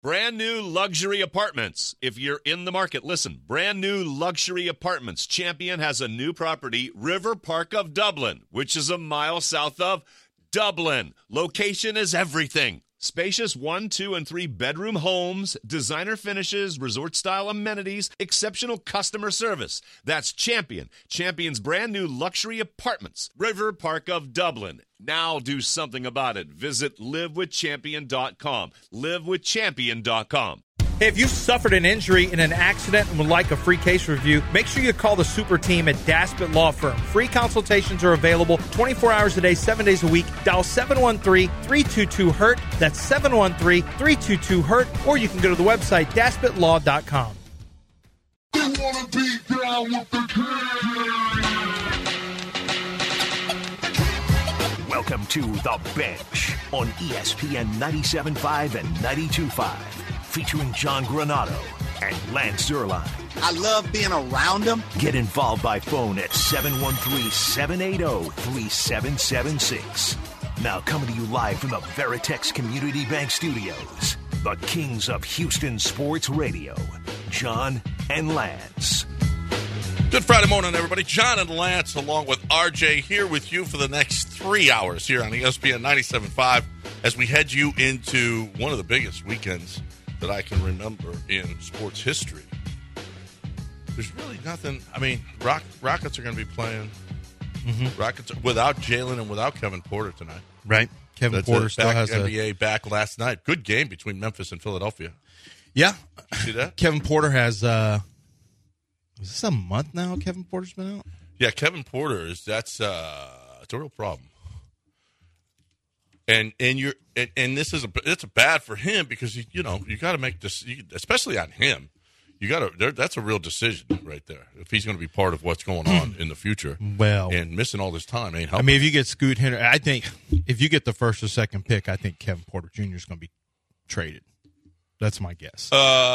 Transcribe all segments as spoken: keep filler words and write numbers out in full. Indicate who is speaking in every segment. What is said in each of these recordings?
Speaker 1: Brand new luxury apartments. If you're in the market, listen. Brand new luxury apartments. Champion has a new property, River Park of Dublin, which is a mile south of Dublin. Location is everything. Spacious one, two, and three bedroom homes, designer finishes, resort-style amenities, exceptional customer service. That's Champion. Champion's brand new luxury apartments, River Park of Dublin. Now do something about it. Visit live with champion dot com. live with champion dot com.
Speaker 2: Hey, if you've suffered an injury in an accident and would like a free case review, make sure you call the super team at Daspit Law Firm. Free consultations are available twenty-four hours a day, seven days a week. Dial seven one three, three two two, hurt. That's seven one three, three two two, hurt. Or you can go to the website, daspit law dot com.
Speaker 3: They wanna be down with the king.
Speaker 4: Welcome to The Bench on E S P N ninety-seven point five and ninety-two point five. Featuring John Granado and Lance Zierlein.
Speaker 5: I love being around them.
Speaker 4: Get involved by phone at seven one three, seven eight zero, three seven seven six. Now coming to you live from the Veritex Community Bank Studios, the kings of Houston sports radio, John and Lance.
Speaker 6: Good Friday morning, everybody. John and Lance, along with R J, here with you for the next three hours here on E S P N ninety-seven point five as we head you into one of the biggest weekends that I can remember in sports history. There's really nothing. I mean, Rock, Rockets are going to be playing. Mm-hmm. Rockets without Jalen and without Kevin Porter tonight.
Speaker 2: Right. Kevin
Speaker 6: That's
Speaker 2: Porter
Speaker 6: it.
Speaker 2: still
Speaker 6: back,
Speaker 2: has
Speaker 6: N B A
Speaker 2: a
Speaker 6: back last night. Good game between Memphis and Philadelphia.
Speaker 2: Yeah.
Speaker 6: See that?
Speaker 2: Kevin Porter has. Uh, is this a month now? Kevin Porter's been out.
Speaker 6: Yeah, Kevin Porter is. That's uh, it's a real problem. And and you're and, and this is a it's a bad for him because you, you know you got to make this, you, especially on him. You got to that's a real decision right there. If he's going to be part of what's going on in the future,
Speaker 2: Well,
Speaker 6: and missing all this time ain't
Speaker 2: I
Speaker 6: helping.
Speaker 2: mean, if you get Scoot Henry, I think if you get the first or second pick, I think Kevin Porter Junior is going to be traded. That's my guess.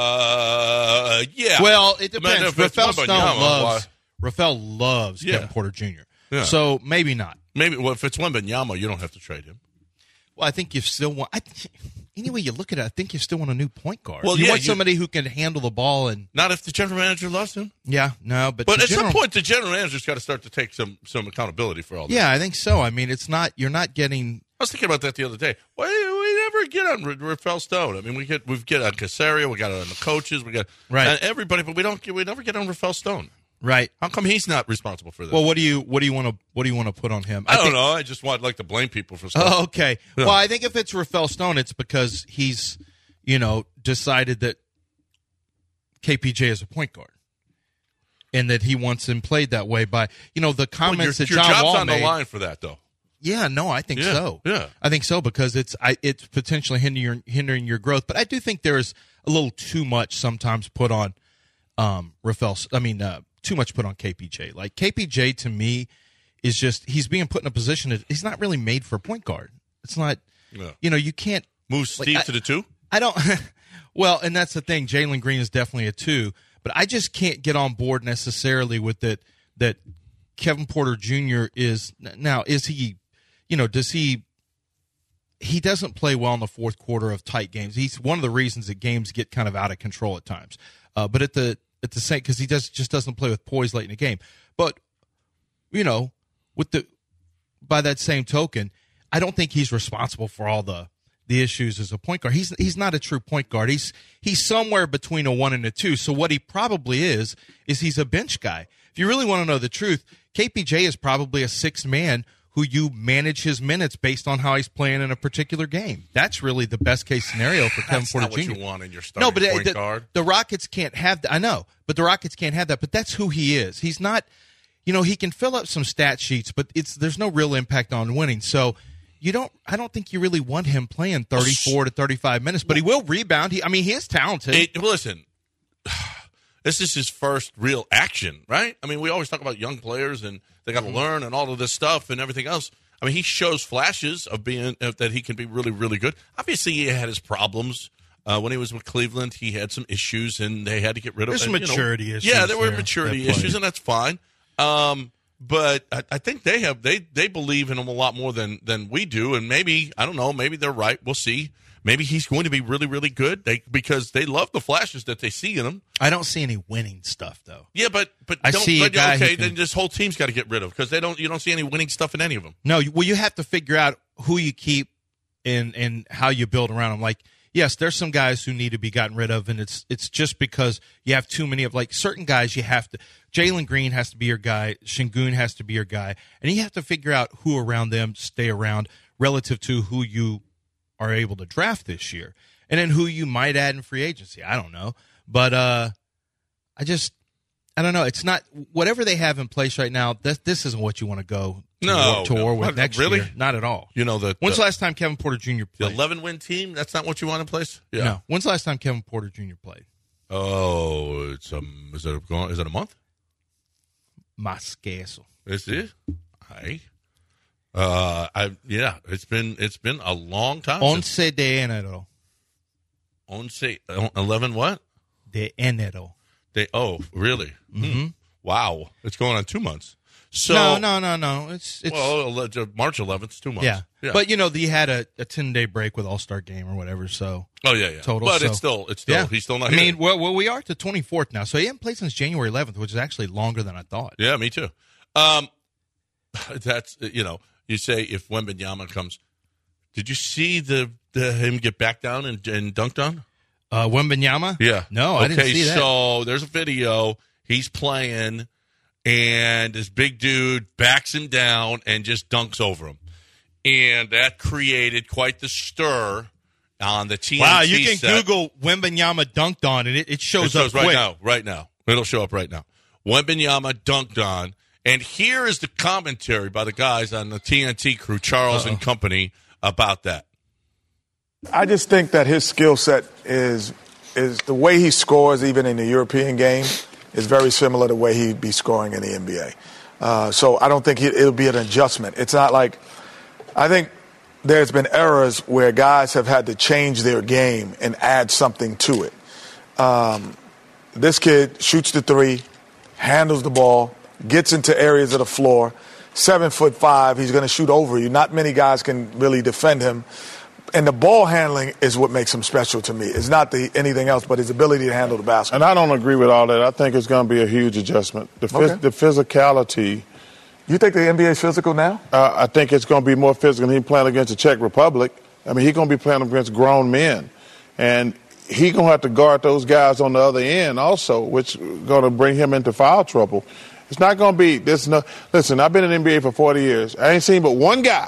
Speaker 6: Uh, yeah.
Speaker 2: Well, it
Speaker 6: I mean,
Speaker 2: depends.
Speaker 6: if it's
Speaker 2: Rafael Stone
Speaker 6: Wembanyama,
Speaker 2: loves
Speaker 6: why-
Speaker 2: Rafael loves
Speaker 6: Yeah.
Speaker 2: Kevin Porter Junior
Speaker 6: Yeah.
Speaker 2: So maybe not.
Speaker 6: Maybe well, if it's Wembanyama, you don't have to trade him.
Speaker 2: Well, I think you still want. I, any way you look at it, I think you still want a new point guard.
Speaker 6: Well,
Speaker 2: you
Speaker 6: yeah,
Speaker 2: want
Speaker 6: you-
Speaker 2: somebody who can handle the ball and.
Speaker 6: Not if the general manager loves him.
Speaker 2: Yeah, no, but
Speaker 6: But
Speaker 2: the
Speaker 6: at
Speaker 2: general-
Speaker 6: some point, the general manager's got to start to take some some accountability for all this.
Speaker 2: Yeah, I think so. I mean, it's not. You're not getting.
Speaker 6: I was thinking about that the other day. Why do we never get on R- Rafael Stone? I mean, we get we get on Casario, we got on the coaches, we got
Speaker 2: Right.
Speaker 6: on everybody, but we don't get, we never get on Rafael Stone.
Speaker 2: Right.
Speaker 6: How come he's not responsible for this?
Speaker 2: Well, what do you what do you want to what do you want to put on him?
Speaker 6: I, don't
Speaker 2: think-
Speaker 6: know. I just want like to blame people for stuff.
Speaker 2: Oh, okay.
Speaker 6: Yeah.
Speaker 2: Well, I think if it's Rafael Stone, it's because he's, you know, decided that K P J is a point guard, and that he wants him played that way. By you know the
Speaker 6: Well, your
Speaker 2: comments that
Speaker 6: your
Speaker 2: John
Speaker 6: job's
Speaker 2: Wall
Speaker 6: on
Speaker 2: made.
Speaker 6: the line for that, though.
Speaker 2: Yeah, no, I think
Speaker 6: Yeah,
Speaker 2: so.
Speaker 6: yeah.
Speaker 2: I think so because it's I, it's potentially hindering your, hindering your growth. But I do think there is a little too much sometimes put on um, Rafael. I mean, uh, too much put on K P J. Like K P J to me is just he's being put in a position that he's not really made for a point guard. It's not.
Speaker 6: Yeah.
Speaker 2: You know, you can't
Speaker 6: Move
Speaker 2: like,
Speaker 6: Steve
Speaker 2: I-
Speaker 6: to the two.
Speaker 2: I don't. Well, and that's the thing. Jalen Green is definitely a two, but I just can't get on board necessarily with it that Kevin Porter Junior is now. Is he? You know, does he? He doesn't play well in the fourth quarter of tight games. He's one of the reasons that games get kind of out of control at times. Uh, but at the at the same because he does just doesn't play with poise late in the game. But you know, with the by that same token, I don't think he's responsible for all the. the issues as a point guard. He's he's not a true point guard. He's he's somewhere between a one and a two. So what he probably is is he's a bench guy. If you really want to know the truth, K P J is probably a sixth man who you manage his minutes based on how he's playing in a particular game. That's really the best case scenario for Kevin
Speaker 6: That's
Speaker 2: Porter
Speaker 6: not what
Speaker 2: Junior
Speaker 6: you want in your starting
Speaker 2: no, but
Speaker 6: point
Speaker 2: the,
Speaker 6: guard.
Speaker 2: the Rockets can't have that. I know, but the Rockets can't have that. But that's who he is. He's not. You know, he can fill up some stat sheets, but it's there's no real impact on winning. So. You don't. I don't think you really want him playing thirty-four to thirty-five minutes, but he will rebound. He, I mean, he is talented.
Speaker 6: Hey, listen, this is his first real action, right? I mean, we always talk about young players and they got to learn and all of this stuff and everything else. I mean, he shows flashes of being of, that he can be really, really good. Obviously, he had his problems uh, when he was with Cleveland. He had some issues, and they had to get rid of.
Speaker 2: There's
Speaker 6: and,
Speaker 2: some
Speaker 6: you know,
Speaker 2: maturity issues
Speaker 6: Yeah, there were
Speaker 2: there
Speaker 6: maturity
Speaker 2: that play.
Speaker 6: issues, and that's fine. Um, But I, I think they have they they believe in him a lot more than than we do, and maybe I don't know, maybe they're right. We'll see. maybe he's going to be really, really good. They because they love the flashes that they see in him.
Speaker 2: I don't see any winning stuff though.
Speaker 6: Yeah, but but
Speaker 2: I
Speaker 6: don't,
Speaker 2: see a
Speaker 6: but,
Speaker 2: guy who
Speaker 6: okay,
Speaker 2: can-
Speaker 6: then this whole team's got to get rid of because they don't. You don't see any winning stuff in any of them.
Speaker 2: No, you- well, you have to figure out who you keep and and how you build around them. Like, yes, there's some guys who need to be gotten rid of, and it's it's just because you have too many of like certain guys. You have to. Jalen Green has to be your guy. Şengün has to be your guy, and you have to figure out who around them stay around relative to who you are able to draft this year, and then who you might add in free agency. I don't know, but uh, I just I don't know. It's not whatever they have in place right now. This this isn't what you want to go to
Speaker 6: No,
Speaker 2: war, to
Speaker 6: no.
Speaker 2: war with
Speaker 6: What,
Speaker 2: next
Speaker 6: really?
Speaker 2: year. Not at all.
Speaker 6: You know the
Speaker 2: When's
Speaker 6: the,
Speaker 2: the last time Kevin Porter Junior
Speaker 6: the
Speaker 2: played?
Speaker 6: eleven win team. That's not what you want in place. Yeah.
Speaker 2: No. When's the last time Kevin Porter Junior played?
Speaker 6: Oh, it's um. Is it going? Is it a month?
Speaker 2: Más que eso.
Speaker 6: Is it? Hi. Uh, I yeah. It's been it's been a long time. since-
Speaker 2: Once de enero.
Speaker 6: Once eleven what?
Speaker 2: De enero.
Speaker 6: They oh really?
Speaker 2: Mm-hmm.
Speaker 6: Wow, it's going on two months. So
Speaker 2: no, no, no, no. It's it's
Speaker 6: well, ele- March eleventh, two months.
Speaker 2: yeah.
Speaker 6: yeah.
Speaker 2: But you know, you had a, a ten day break with All Star game or whatever. So
Speaker 6: oh yeah, yeah.
Speaker 2: total.
Speaker 6: But
Speaker 2: so,
Speaker 6: it's still it's still
Speaker 2: yeah.
Speaker 6: he's still not.
Speaker 2: I
Speaker 6: here.
Speaker 2: mean, well, well, we are to twenty fourth now, so he hasn't played since January eleventh, which is actually longer than I thought.
Speaker 6: yeah, me too. Um, that's you know, you say if Wembanyama comes, did you see the, the him get back down and, and dunked on?
Speaker 2: Uh, Wembanyama?
Speaker 6: Yeah.
Speaker 2: No, I didn't
Speaker 6: Okay,
Speaker 2: see that.
Speaker 6: so there's a video. He's playing, and this big dude backs him down and just dunks over him. And that created quite the stir on the T N T
Speaker 2: Wow, you can
Speaker 6: set.
Speaker 2: Google Wembanyama dunked on, and it, it
Speaker 6: It
Speaker 2: shows,
Speaker 6: shows
Speaker 2: up
Speaker 6: right
Speaker 2: quick.
Speaker 6: now, right now. It'll show up right now. Wembanyama dunked on. And here is the commentary by the guys on the T N T crew, Charles
Speaker 2: Uh-oh.
Speaker 6: and company, about that.
Speaker 7: I just think that his skill set is is the way he scores, even in the European game, is very similar to the way he'd be scoring in the N B A. Uh, so I don't think he, it'll be an adjustment. It's not like I think there's been errors where guys have had to change their game and add something to it. Um, this kid shoots the three, handles the ball, gets into areas of the floor. Seven foot five, he's going to shoot over you. Not many guys can really defend him. And the ball handling is what makes him special to me. It's not the anything else, but his ability to handle the basketball.
Speaker 8: And I don't agree with all that. I think it's going to be a huge adjustment. The, phys-
Speaker 7: Okay.
Speaker 8: the physicality,
Speaker 7: You think the N B A is physical now?
Speaker 8: uh, I think it's going to be more physical. He playing against the Czech Republic. I mean, he's going to be playing against grown men. And he's going to have to guard those guys on the other end also, which is going to bring him into foul trouble. It's not going to be this. No, listen, I've been in the N B A for forty years. I ain't seen but one guy,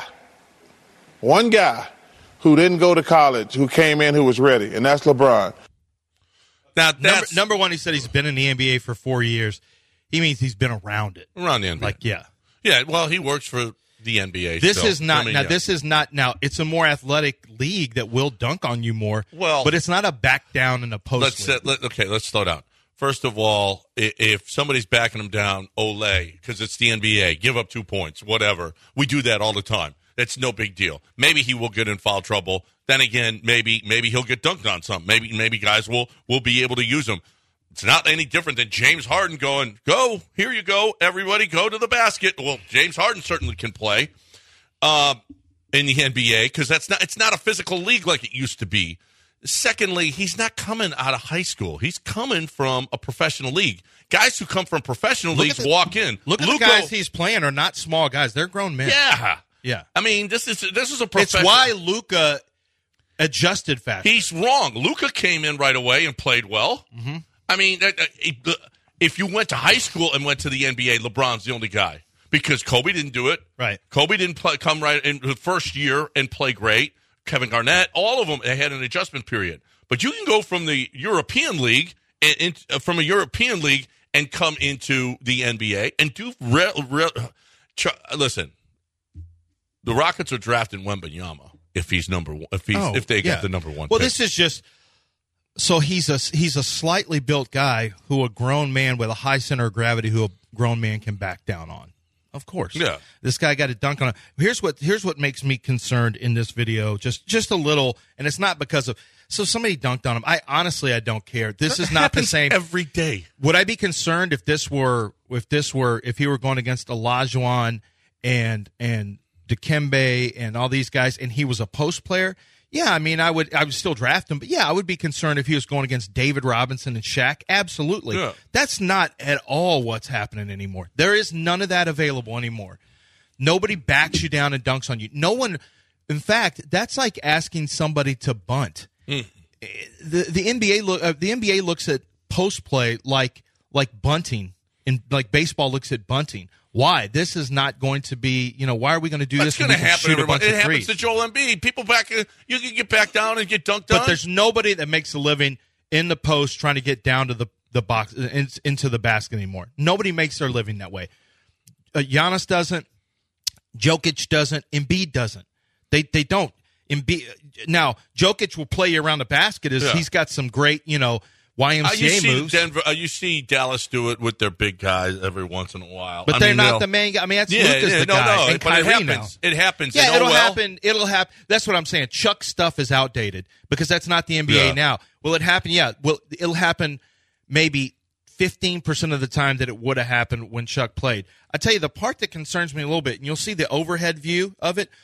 Speaker 8: one guy who didn't go to college, who came in, who was ready, and that's LeBron.
Speaker 6: Now,
Speaker 2: Number,
Speaker 6: that's
Speaker 2: number one, he said he's been in the N B A for four years. He means he's been around it.
Speaker 6: around the N B A.
Speaker 2: Like, yeah.
Speaker 6: yeah, well, he works for the N B A.
Speaker 2: This
Speaker 6: still.
Speaker 2: is not
Speaker 6: I mean,
Speaker 2: now.
Speaker 6: yeah.
Speaker 2: This is not now. It's a more athletic league that will dunk on you more.
Speaker 6: Well-
Speaker 2: but it's not a back down in a post.
Speaker 6: Let's
Speaker 2: league.
Speaker 6: set, let, okay. Let's slow down. First of all, i- if somebody's backing them down, Olay, because it's the N B A, give up two points, whatever. We do that all the time. It's no big deal. Maybe he will get in foul trouble. Then again, maybe maybe he'll get dunked on some. Maybe maybe guys will will be able to use him. It's not any different than James Harden going, go, here you go, everybody go to the basket. Well, James Harden certainly can play uh, in the N B A because that's not it's not a physical league like it used to be. Secondly, he's not coming out of high school. He's coming from a professional league. Guys who come from professional
Speaker 2: Look
Speaker 6: leagues
Speaker 2: at the-
Speaker 6: walk in.
Speaker 2: Look at
Speaker 6: Luka-
Speaker 2: the guys he's playing are not small guys. They're grown men.
Speaker 6: Yeah.
Speaker 2: Yeah.
Speaker 6: I mean, this is this is a
Speaker 2: It's
Speaker 6: professional.
Speaker 2: why Luka adjusted fast.
Speaker 6: He's wrong. Luka came in right away and played well. Mm-hmm. I mean, uh, uh, if you went to high school and went to the N B A, LeBron's the only guy because Kobe didn't do it.
Speaker 2: Right.
Speaker 6: Kobe didn't play, come right in the first year and play great. Kevin Garnett, all of them, they had an adjustment period. But you can go from the European League and, and uh, from a European League and come into the N B A and do real. real ch- listen, the Rockets are drafting Wembanyama if he's number one. If he's
Speaker 2: Oh,
Speaker 6: if they get
Speaker 2: yeah.
Speaker 6: the number one.
Speaker 2: Well,
Speaker 6: pick.
Speaker 2: this is just so he's a he's a slightly built guy who a grown man with a high center of gravity who a grown man can back down on. Of course,
Speaker 6: Yeah.
Speaker 2: This guy got a dunk on it. Here's what here's what makes me concerned in this video, just just a little, and it's not because of so somebody dunked on him. I honestly I don't care. This is
Speaker 6: That
Speaker 2: not the
Speaker 6: happens
Speaker 2: same
Speaker 6: every day.
Speaker 2: Would I be concerned if this were if this were if he were going against Olajuwon and and Dikembe and all these guys and he was a post player? Yeah, I mean, I would I would still draft him, but yeah, I would be concerned if he was going against David Robinson and Shaq. Absolutely.
Speaker 6: Yeah.
Speaker 2: That's not at all what's happening anymore. There is none of that available anymore. Nobody backs you down and dunks on you. No one, in fact, that's like asking somebody to bunt.
Speaker 6: Mm.
Speaker 2: The the N B A look uh, the N B A looks at post play like like bunting, and like baseball looks at bunting. Why? This is not going to be, you know, why are we going to do
Speaker 6: That's
Speaker 2: this?
Speaker 6: going to happen.
Speaker 2: Shoot a bunch
Speaker 6: It
Speaker 2: of
Speaker 6: happens
Speaker 2: threes?
Speaker 6: to Joel Embiid. People back, uh, you can get back down and get dunked
Speaker 2: But
Speaker 6: on.
Speaker 2: there's nobody that makes a living in the post trying to get down to the, the box, in, into the basket anymore. Nobody makes their living that way. Uh, Giannis doesn't. Jokic doesn't. Embiid doesn't. They they don't. Embiid, now, Jokic will play you around the basket. As
Speaker 6: Yeah.
Speaker 2: He's got some great, you know, Y M
Speaker 6: Uh,
Speaker 2: C
Speaker 6: you
Speaker 2: A
Speaker 6: see
Speaker 2: moves.
Speaker 6: Denver, uh, you see Dallas do it with their big guys every once in a while.
Speaker 2: But
Speaker 6: I
Speaker 2: they're
Speaker 6: mean,
Speaker 2: not
Speaker 6: they'll-
Speaker 2: the main guy. I mean, that's
Speaker 6: Yeah,
Speaker 2: Luka's
Speaker 6: yeah,
Speaker 2: the
Speaker 6: no,
Speaker 2: guy.
Speaker 6: no,
Speaker 2: and
Speaker 6: but it
Speaker 2: Kyrie
Speaker 6: happens.
Speaker 2: now.
Speaker 6: It happens.
Speaker 2: Yeah,
Speaker 6: And, oh,
Speaker 2: it'll
Speaker 6: well.
Speaker 2: happen. It'll happen. That's what I'm saying. Chuck's stuff is outdated because that's not the N B A
Speaker 6: Yeah.
Speaker 2: now. Will it happen? Yeah. Well, it'll happen maybe fifteen percent of the time that it would have happened when Chuck played. I tell you, the part that concerns me a little bit, and you'll see the overhead view of it.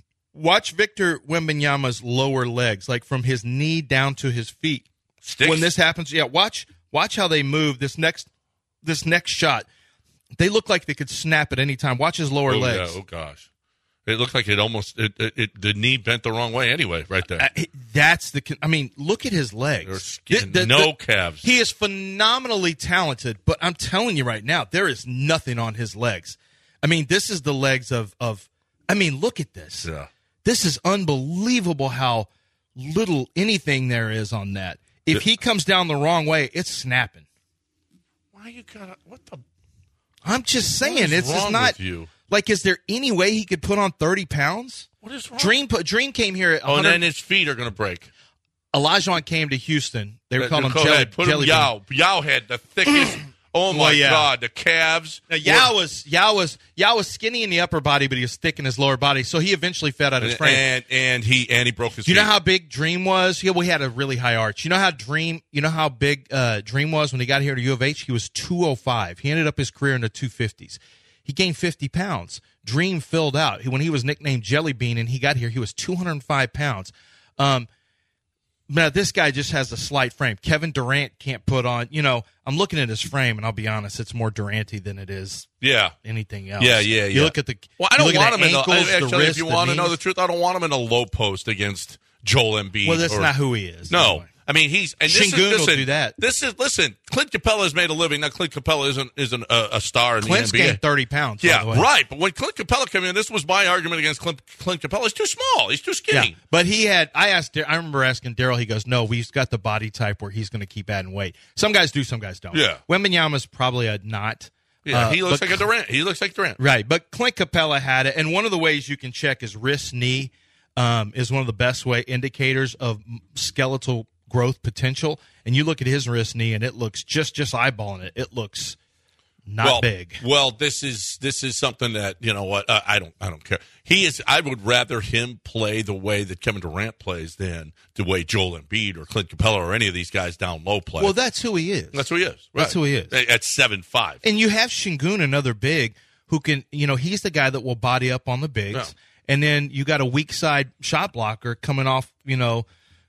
Speaker 2: Watch Victor Wembanyama's lower legs, like from his knee down to his feet.
Speaker 6: Sticks.
Speaker 2: When this happens, yeah, watch watch how they move this next this next shot. They look like they could snap at any time. Watch his lower
Speaker 6: oh,
Speaker 2: legs.
Speaker 6: Yeah, oh, gosh. It looked like it almost, it, it, it, the knee bent the wrong way anyway, right there.
Speaker 2: Uh, that's the. I mean, look at his legs.
Speaker 6: There's skin,
Speaker 2: The- the-
Speaker 6: no
Speaker 2: the-
Speaker 6: calves.
Speaker 2: He is phenomenally talented, but I'm telling you right now, there is nothing on his legs. I mean, this is the legs of of. I mean, look at this.
Speaker 6: Yeah.
Speaker 2: This is unbelievable how little anything there is on that. If he comes down the wrong way, it's snapping.
Speaker 6: Why you got what the?
Speaker 2: I'm just saying,
Speaker 6: is
Speaker 2: it's just
Speaker 6: wrong
Speaker 2: not.
Speaker 6: with you?
Speaker 2: Like, is there any way he could put on thirty pounds?
Speaker 6: What is wrong?
Speaker 2: Dream put Dream came here at
Speaker 6: Oh, and
Speaker 2: one hundred.
Speaker 6: then his feet are going to break.
Speaker 2: Olajuwon came to Houston. They were
Speaker 6: Uh,
Speaker 2: calling him
Speaker 6: Go
Speaker 2: Jelly,
Speaker 6: ahead, put
Speaker 2: jelly
Speaker 6: him
Speaker 2: Bean.
Speaker 6: Yao. Yao had the thickest. Oh my
Speaker 2: Well, yeah.
Speaker 6: God, the calves.
Speaker 2: Now, Yao was Yao was Yao was skinny in the upper body, but he was thick in his lower body, so he eventually fed out his frame.
Speaker 6: and and he and he broke his.
Speaker 2: Do you know
Speaker 6: feet.
Speaker 2: how big Dream was? Yeah, we had a really high arch. You know how Dream? You know how big uh, Dream was when he got here to U of H? He was two oh five. He ended up his career in the two fifties. He gained fifty pounds. Dream filled out. When he was nicknamed Jelly Bean and he got here, he was two hundred five pounds. Um, now, this guy just has a slight frame. Kevin Durant can't put on, you know, I'm looking at his frame, and I'll be honest, it's more Duranty than it is
Speaker 6: Yeah.
Speaker 2: anything else.
Speaker 6: Yeah, yeah,
Speaker 2: You
Speaker 6: yeah.
Speaker 2: look at the
Speaker 6: Well, I
Speaker 2: you
Speaker 6: don't
Speaker 2: look at
Speaker 6: want
Speaker 2: the
Speaker 6: him in
Speaker 2: ankles,
Speaker 6: the.
Speaker 2: the
Speaker 6: Actually,
Speaker 2: wrist,
Speaker 6: if you
Speaker 2: the
Speaker 6: want to know
Speaker 2: knees.
Speaker 6: the truth, I don't want him in a low post against Joel Embiid.
Speaker 2: Well, that's
Speaker 6: or-
Speaker 2: not who he is.
Speaker 6: No,
Speaker 2: anyway.
Speaker 6: I mean he's and this
Speaker 2: Shingun
Speaker 6: is,
Speaker 2: will
Speaker 6: listen,
Speaker 2: do that.
Speaker 6: This is listen. Clint Capella has made a living. Now Clint Capella isn't isn't a, a star in
Speaker 2: Clint's
Speaker 6: the N B A.
Speaker 2: gained thirty pounds. by
Speaker 6: Yeah,
Speaker 2: the way.
Speaker 6: right. But when Clint Capella came in, this was my argument against Clint, Clint Capella. He's too small. He's too
Speaker 2: Yeah,
Speaker 6: skinny.
Speaker 2: but he had. I asked. I remember asking Daryl. He goes, "No, we've got the body type where he's going to keep adding weight. Some guys do, some guys don't.
Speaker 6: Yeah.
Speaker 2: Wembanyama's probably a not.
Speaker 6: Yeah,
Speaker 2: uh,
Speaker 6: he looks
Speaker 2: but-
Speaker 6: like a Durant. He looks like Durant.
Speaker 2: Right, but Clint Capella had it, and one of the ways you can check his wrist knee um, is one of the best way indicators of skeletal growth potential. And you look at his wrist knee, and it looks just just eyeballing it. It looks not
Speaker 6: well,
Speaker 2: big.
Speaker 6: Well, this is this is something that you know what uh, I don't I don't care. He is. I would rather him play the way that Kevin Durant plays than the way Joel Embiid or Clint Capella or any of these guys down low play.
Speaker 2: Well, that's who he is.
Speaker 6: that's who he is.
Speaker 2: That's
Speaker 6: right.
Speaker 2: who he is.
Speaker 6: At seven five.
Speaker 2: And you have Shingun, another big, who can, you know, he's the guy that will body up on the bigs.
Speaker 6: Yeah.
Speaker 2: And then you got a weak side shot blocker coming off, you know,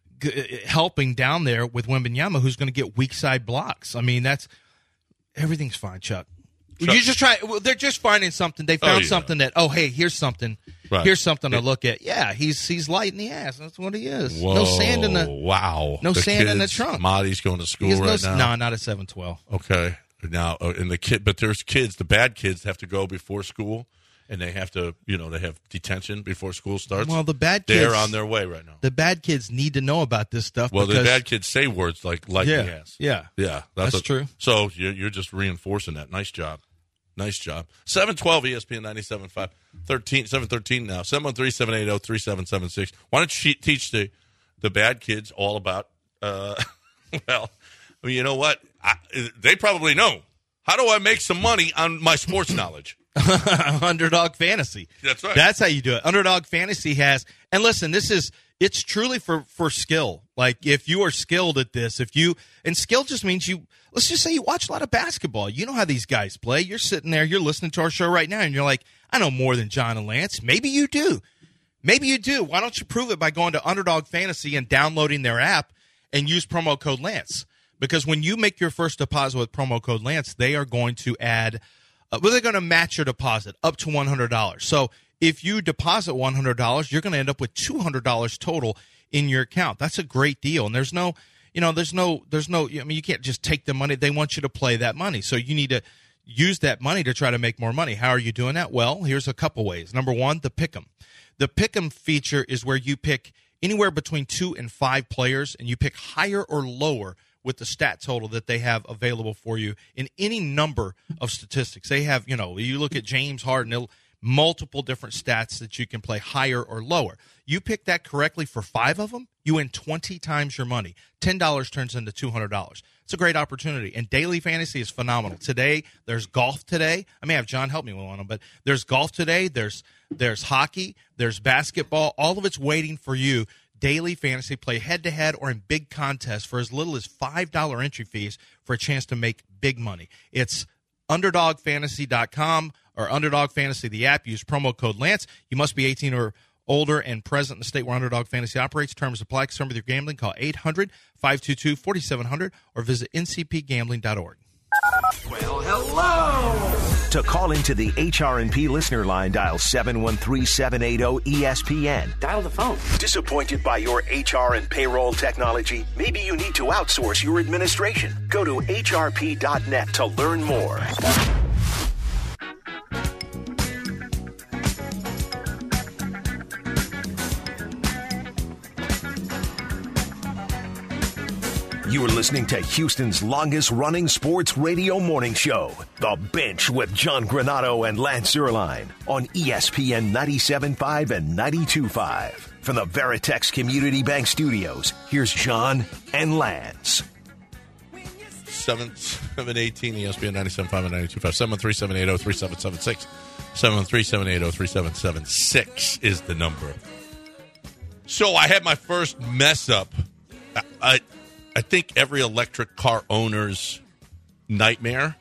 Speaker 2: g- helping down there with Wembanyama, who's going to get weak side blocks. I mean, that's everything's fine, Chuck.
Speaker 6: Chuck.
Speaker 2: You just try. Well, they're just finding something. They found
Speaker 6: yeah.
Speaker 2: something that. Oh, hey, here's something.
Speaker 6: Right.
Speaker 2: Here's something to look at. Yeah, he's he's light in the ass. That's what he is.
Speaker 6: Whoa,
Speaker 2: no sand in the.
Speaker 6: wow.
Speaker 2: no
Speaker 6: The
Speaker 2: sand in the
Speaker 6: kids,
Speaker 2: trunk.
Speaker 6: Marty's going to school
Speaker 2: He has
Speaker 6: right
Speaker 2: no,
Speaker 6: now.
Speaker 2: no, not at seven twelve.
Speaker 6: Okay. Now, uh, and the kid, but there's kids. The bad kids have to go before school, and they have to, you know, they have detention before school starts.
Speaker 2: Well, the bad kids.
Speaker 6: they're on their way right now.
Speaker 2: The bad kids need to know about this stuff.
Speaker 6: Well,
Speaker 2: because,
Speaker 6: the bad kids say words like "like
Speaker 2: Yeah,
Speaker 6: he has."
Speaker 2: yeah.
Speaker 6: yeah,
Speaker 2: That's
Speaker 6: a-
Speaker 2: true.
Speaker 6: So you're, you're just reinforcing that. Nice job, nice job. seven twelve E S P N ninety-seven point five, thirteen, seven thirteen now. seven one three, seven eight zero, three seven seven six. Why don't you teach the the bad kids all about? Uh, well, I mean, you know what? I, they probably know. How do I make some money on my sports knowledge?
Speaker 2: Underdog Fantasy.
Speaker 6: That's right.
Speaker 2: That's how you do it. Underdog Fantasy has, and listen, this is, it's truly for, for skill. Like, if you are skilled at this, if you, and skill just means you, let's just say you watch a lot of basketball. You know how these guys play. You're sitting there, you're listening to our show right now, and you're like, I know more than John and Lance. Maybe you do. Maybe you do. Why don't you prove it by going to Underdog Fantasy and downloading their app and use promo code Lance? Because when you make your first deposit with promo code Lance, they are going to add, uh, well, they're going to match your deposit up to one hundred dollars. So if you deposit one hundred dollars, you're going to end up with two hundred dollars total in your account. That's a great deal. And there's no, you know, there's no, there's no, I mean, you can't just take the money. They want you to play that money. So you need to use that money to try to make more money. How are you doing that? Well, here's a couple ways. Number one, the Pick'em. The Pick'em feature is where you pick anywhere between two and five players, and you pick higher or lower with the stat total that they have available for you in any number of statistics. They have, you know, you look at James Harden, multiple different stats that you can play higher or lower. You pick that correctly for five of them, you win twenty times your money. ten dollars turns into two hundred dollars. It's a great opportunity. And daily fantasy is phenomenal. Today, there's golf today. I may have John help me with one, but there's golf today. There's there's hockey. There's basketball. All of it's waiting for you. Daily fantasy, play head-to-head or in big contests for as little as five dollars entry fees for a chance to make big money. It's underdog fantasy dot com or Underdog Fantasy, the app. Use promo code Lance. You must be eighteen or older and present in the state where Underdog Fantasy operates. Terms apply. Concerned with your gambling, call eight hundred, five two two, four seven zero zero or visit n c p gambling dot org.
Speaker 4: Well, hello! To call into the H R and P listener line, dial seven one three, seven eight zero, E S P N.
Speaker 5: Dial the phone.
Speaker 4: Disappointed by your H R and payroll technology? Maybe you need to outsource your administration. Go to H R P dot net to learn more. You are listening to Houston's longest-running sports radio morning show, The Bench with John Granato and Lance Zierlein on E S P N ninety-seven point five and ninety-two point five. From the Veritex Community Bank Studios, here's John and Lance.
Speaker 6: seven seven eighteen E S P N ninety-seven point five and ninety-two point five. seven one three, seven eight zero, three seven seven six. seven one three, seven eight zero, three seven seven six is the number. So I had my first mess up. I... I I think every electric car owner's nightmare.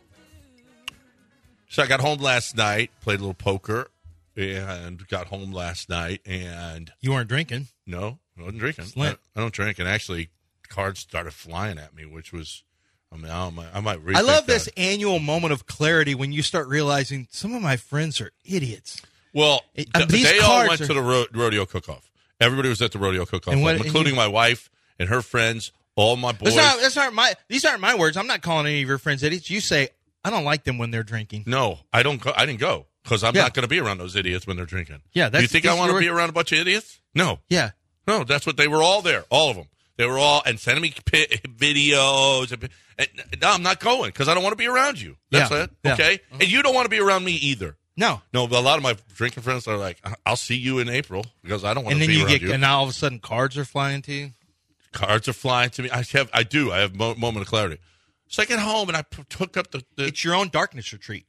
Speaker 6: So I got home last night, played a little poker, and got home last night. And
Speaker 2: you weren't drinking?
Speaker 6: No, I wasn't drinking.
Speaker 2: I,
Speaker 6: I don't drink. And actually, cards started flying at me, which was, I mean, I might, I might rethink
Speaker 2: I love
Speaker 6: that.
Speaker 2: this annual moment of clarity when you start realizing some of my friends are idiots.
Speaker 6: Well,
Speaker 2: it,
Speaker 6: th-
Speaker 2: these
Speaker 6: they all went
Speaker 2: are...
Speaker 6: to the ro- rodeo cook-off. Everybody was at the rodeo cook-off,
Speaker 2: what,
Speaker 6: including
Speaker 2: you...
Speaker 6: my wife and her friends. All my boys.
Speaker 2: That's not, that's not my, these aren't my words. I'm not calling any of your friends idiots. You say, I don't like them when they're drinking.
Speaker 6: No, I don't. Go, I didn't go because I'm
Speaker 2: yeah.
Speaker 6: not going to be around those idiots when they're drinking.
Speaker 2: Yeah, that's,
Speaker 6: Do you think I want to be around a bunch of idiots? No.
Speaker 2: Yeah.
Speaker 6: No, that's what they were all there. All of them. They were all and sending me p- videos. And, and, no, I'm not going because I don't want to be around you. That's
Speaker 2: yeah.
Speaker 6: it.
Speaker 2: Yeah.
Speaker 6: Okay.
Speaker 2: Uh-huh.
Speaker 6: And you don't want to be around me either.
Speaker 2: No.
Speaker 6: No, but a lot of my drinking friends are like, I'll see you in April because I don't want
Speaker 2: and
Speaker 6: to be
Speaker 2: then you
Speaker 6: around
Speaker 2: get,
Speaker 6: you.
Speaker 2: And now all of a sudden cards are flying to you.
Speaker 6: Cards are flying to me. I have, I do. I have mo- moment of clarity. So I get home and I p- took up the, the.
Speaker 2: It's your own darkness retreat.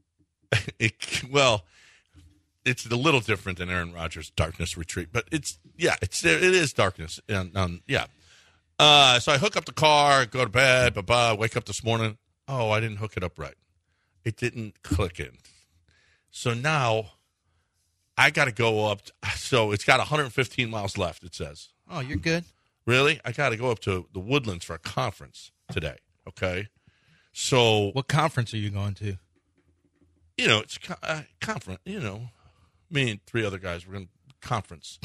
Speaker 6: it, well, it's a little different than Aaron Rodgers' darkness retreat, but it's yeah, it's it is darkness. And um, yeah. Uh, so I hook up the car, go to bed, blah blah. Wake up this morning. Oh, I didn't hook it up right. It didn't click in. So now I got to go up. So it's got one hundred fifteen miles left. It says.
Speaker 2: Oh, you're good.
Speaker 6: Really? I got to go up to the Woodlands for a conference today. Okay. So.
Speaker 2: What conference are you going to?
Speaker 6: You know, it's a uh, conference. You know, me and three other guys, we're going to conference.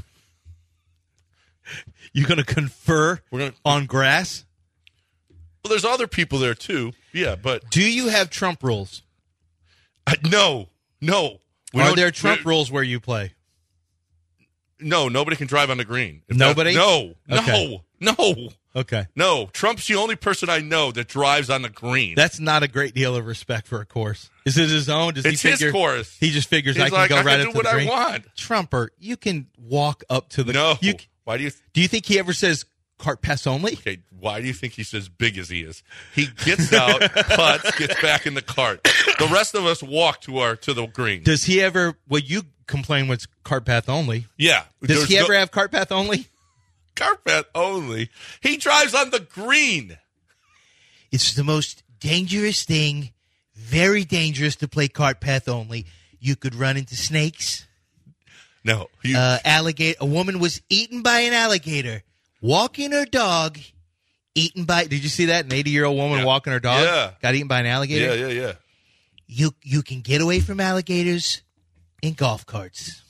Speaker 2: You're going to confer
Speaker 6: we're gonna,
Speaker 2: on grass?
Speaker 6: Well, there's other people there, too. Yeah, but.
Speaker 2: Do you have Trump rules?
Speaker 6: I, no. No. We
Speaker 2: Are there Trump rules where you play?
Speaker 6: No, nobody can drive on the green. If
Speaker 2: nobody?
Speaker 6: That, no.
Speaker 2: Okay.
Speaker 6: No. No.
Speaker 2: Okay.
Speaker 6: No. Trump's the only person I know that drives on the green.
Speaker 2: That's not a great deal of respect for a course. Is it his own? Does
Speaker 6: it's
Speaker 2: he figure,
Speaker 6: his course.
Speaker 2: He just figures
Speaker 6: He's
Speaker 2: I can
Speaker 6: like,
Speaker 2: go
Speaker 6: I
Speaker 2: right
Speaker 6: can
Speaker 2: up
Speaker 6: do
Speaker 2: to the
Speaker 6: what
Speaker 2: green.
Speaker 6: I want.
Speaker 2: Trumper, you can walk up to the.
Speaker 6: No.
Speaker 2: You,
Speaker 6: Why do you?
Speaker 2: Do you think he ever says cart pass only?
Speaker 6: Okay. Why do you think he's as big as he is? He gets out, putts, gets back in the cart. The rest of us walk to our to the green.
Speaker 2: Does he ever? Well, you complain with cart path only.
Speaker 6: Yeah.
Speaker 2: Does
Speaker 6: There's
Speaker 2: he ever
Speaker 6: no,
Speaker 2: have cart path only?
Speaker 6: Cart path only. He drives on the green.
Speaker 2: It's the most dangerous thing. Very dangerous to play cart path only. You could run into snakes.
Speaker 6: No. You,
Speaker 9: Uh, alligator. A woman was eaten by an alligator, walking her dog, eaten by. Did you see that? An eighty-year-old woman
Speaker 6: Yeah.
Speaker 9: walking her dog
Speaker 6: Yeah.
Speaker 9: got eaten by an alligator.
Speaker 6: yeah, yeah, yeah.
Speaker 9: You you can get away from alligators in golf carts.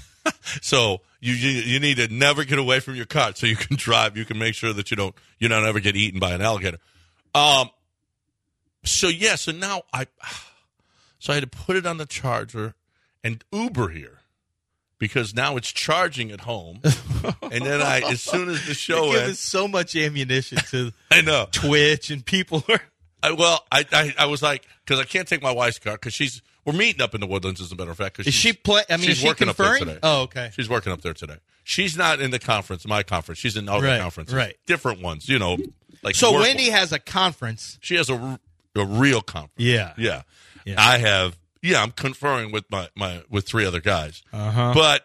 Speaker 6: So you, you you need to never get away from your cart so you can drive. You can make sure that you don't you don't ever get eaten by an alligator. Um. So yeah. So now I. So I had to put it on the charger and Uber here because now it's charging at home. And then I, as soon as the show
Speaker 2: You're giving
Speaker 6: ends,
Speaker 2: so much ammunition to
Speaker 6: I know.
Speaker 2: Twitch and people are.
Speaker 6: I, well, I, I I was like, because I can't take my wife's car because she's we're meeting up in the Woodlands, as a matter of fact. 'cause
Speaker 2: Is
Speaker 6: she's-
Speaker 2: she play? I mean,
Speaker 6: she's
Speaker 2: is she
Speaker 6: working up there
Speaker 2: conferring?
Speaker 6: today.
Speaker 2: Oh, okay.
Speaker 6: She's working up there today. She's not in the conference, my conference. She's in other
Speaker 2: Right,
Speaker 6: conferences,
Speaker 2: right.
Speaker 6: different ones. You know, like
Speaker 2: So
Speaker 6: work-
Speaker 2: Wendy has a conference.
Speaker 6: she has a, r- a real conference.
Speaker 2: Yeah.
Speaker 6: yeah,
Speaker 2: Yeah.
Speaker 6: I have. Yeah, I'm conferring with my, my with three other guys.
Speaker 2: Uh-huh.
Speaker 6: But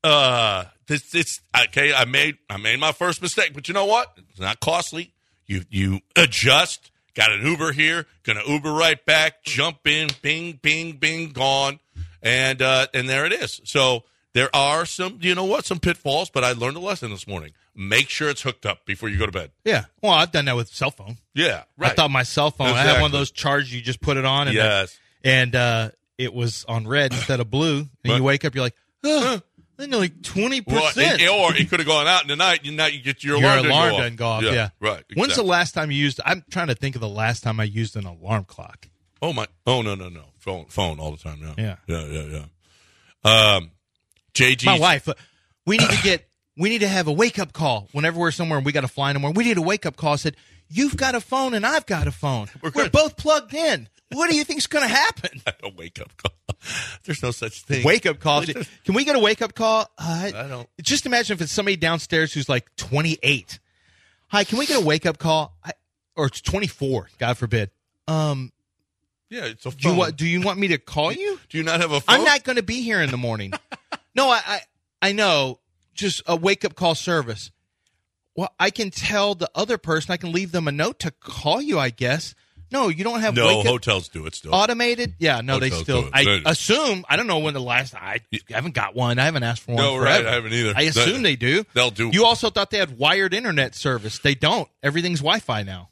Speaker 6: uh, this it's okay. I made I made my first mistake, but you know what? It's not costly. You you adjust. Got an Uber here. Gonna Uber right back. Jump in. Bing, bing, bing. Gone. And uh, and there it is. So there are some. You know what? Some pitfalls. But I learned a lesson this morning. Make sure it's hooked up before you go to bed.
Speaker 2: Yeah. Well, I've done that with cell phone.
Speaker 6: Yeah. Right.
Speaker 2: I thought my cell phone. I had one
Speaker 6: Exactly.
Speaker 2: of those chargers you just put it on. And
Speaker 6: Yes.
Speaker 2: then- and uh, it was on red instead of blue. And
Speaker 6: Right.
Speaker 2: you wake up, you're like, oh, I know like twenty
Speaker 6: Well,
Speaker 2: percent.
Speaker 6: it- or it could have gone out in the night. You now you get your
Speaker 2: Your
Speaker 6: alarm,
Speaker 2: alarm
Speaker 6: didn't
Speaker 2: doesn't go off. Yeah.
Speaker 6: Right.
Speaker 2: When's the
Speaker 6: exactly.
Speaker 2: last time you used? I'm trying to think of the last time I used an alarm clock.
Speaker 6: Oh my! Oh no no no! Phone phone all the time. Yeah
Speaker 2: Yeah.
Speaker 6: yeah yeah yeah. Um, J G.
Speaker 2: My wife. uh, We need to get. We need to have a wake up call whenever we're somewhere and we got to fly somewhere. We need a wake up call. I said, "You've got a phone and I've got a phone.
Speaker 6: We're
Speaker 2: We're,
Speaker 6: good.
Speaker 2: both plugged in. What do you think's going to happen?"
Speaker 6: A wake up call. There's no such thing.
Speaker 2: Wake up call. Can we get a wake up call? Uh,
Speaker 6: I don't-
Speaker 2: Just imagine if it's somebody downstairs who's like twenty-eight. Hi, can we get a wake up call? I, or it's twenty-four. God forbid. Um,
Speaker 6: Yeah, it's a phone.
Speaker 2: do you want? Do you want me to call you?
Speaker 6: Do you not have a phone?
Speaker 2: I'm not going to be here in the morning. No, I, I I know. Just a wake up call service. Well, I can tell the other person. I can leave them a note to call you. I guess. No, you don't have
Speaker 6: No,
Speaker 2: wake up
Speaker 6: hotels do it still.
Speaker 2: automated. Yeah, no, they
Speaker 6: Hotels
Speaker 2: still.
Speaker 6: do it.
Speaker 2: I
Speaker 6: They-
Speaker 2: assume. I don't know when the last. I haven't got one. I haven't asked for one.
Speaker 6: No, right,
Speaker 2: forever.
Speaker 6: I haven't either.
Speaker 2: I assume
Speaker 6: They-
Speaker 2: they do.
Speaker 6: they'll do-
Speaker 2: You also thought they had wired internet service. They don't. Everything's Wi-Fi now.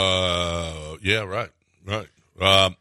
Speaker 6: Uh, yeah, right, right. Um,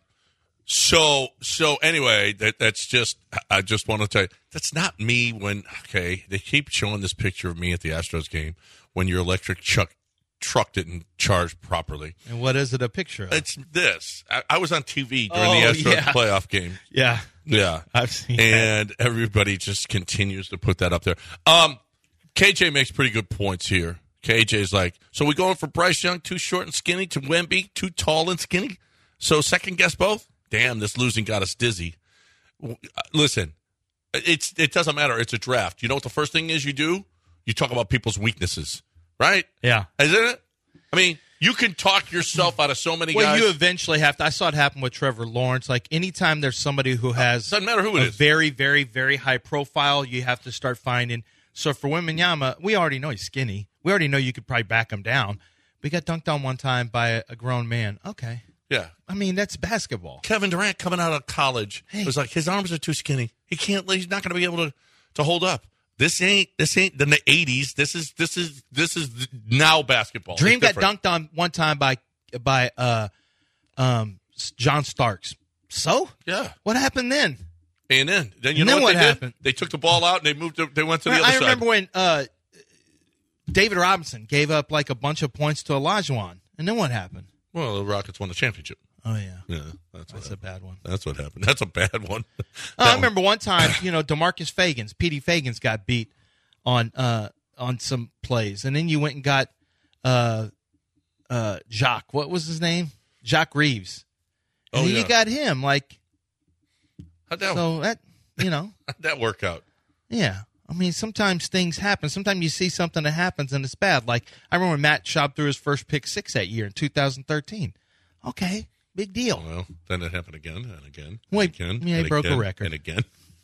Speaker 6: so so anyway, that that's just. I just want to tell you that's not me. When okay, they keep showing this picture of me at the Astros game when your electric truck truck didn't charge properly.
Speaker 2: And what is it a picture of?
Speaker 6: It's this. I, I was on T V during
Speaker 2: Oh,
Speaker 6: the Astros
Speaker 2: yeah.
Speaker 6: playoff game.
Speaker 2: yeah,
Speaker 6: Yeah,
Speaker 2: I've seen that.
Speaker 6: and everybody just continues to put that up there. Um, K J makes pretty good points here. K J's like, so we going for Bryce Young, too short and skinny, to Wemby, too tall and skinny. So second guess both. Damn, this losing got us dizzy. W- uh, Listen, it's it doesn't matter. It's a draft. You know what the first thing is you do? You talk about people's weaknesses, right?
Speaker 2: Yeah.
Speaker 6: Isn't it? I mean, you can talk yourself out of so many
Speaker 2: Well,
Speaker 6: guys.
Speaker 2: you eventually have to. I saw it happen with Trevor Lawrence. Like anytime there's somebody who has
Speaker 6: doesn't matter who it
Speaker 2: a
Speaker 6: is.
Speaker 2: very, very, very high profile, you have to start finding. So for Wembanyama, we already know he's skinny. We already know you could probably back him down. But he got dunked on one time by a, a grown man. Okay.
Speaker 6: Yeah.
Speaker 2: I mean, that's basketball.
Speaker 6: Kevin Durant coming out of college
Speaker 2: Hey.
Speaker 6: was like his arms are too skinny. He can't. He's not going to be able to to hold up. This ain't. This ain't the eighties. This is. This is. This is now basketball.
Speaker 2: Dream
Speaker 6: It's
Speaker 2: got
Speaker 6: different.
Speaker 2: dunked on one time by by uh, um, John Starks. So
Speaker 6: Yeah.
Speaker 2: what happened then?
Speaker 6: And then, then you
Speaker 2: And
Speaker 6: know
Speaker 2: then
Speaker 6: what,
Speaker 2: what
Speaker 6: they
Speaker 2: happened?
Speaker 6: did? They took the ball out and they moved. To, they went to the
Speaker 2: I
Speaker 6: other side.
Speaker 2: remember when uh, David Robinson gave up like a bunch of points to Olajuwon, and then what happened?
Speaker 6: Well, the Rockets won the championship.
Speaker 2: Oh yeah,
Speaker 6: Yeah, that's, what
Speaker 2: that's a
Speaker 6: happened.
Speaker 2: bad one.
Speaker 6: That's what happened. That's a bad one.
Speaker 2: Oh,
Speaker 6: That
Speaker 2: I
Speaker 6: one-
Speaker 2: remember one time, you know, DeMarcus Fagans, Petey Fagans got beat on uh, on some plays, and then you went and got uh, uh, Jacques. What was his name? Jacques Reeves. And
Speaker 6: Oh,
Speaker 2: then
Speaker 6: yeah.
Speaker 2: you got him. Like,
Speaker 6: How'd that,
Speaker 2: so that you know,
Speaker 6: how'd that work out?
Speaker 2: yeah. I mean, sometimes things happen. Sometimes you see something that happens and it's bad. Like I remember Matt Schaub threw his first pick six that year in two thousand thirteen. Okay, big deal.
Speaker 6: Well, then it happened again and again.
Speaker 2: Wait,
Speaker 6: and again,
Speaker 2: yeah, he
Speaker 6: and
Speaker 2: broke a
Speaker 6: again,
Speaker 2: record.
Speaker 6: And again.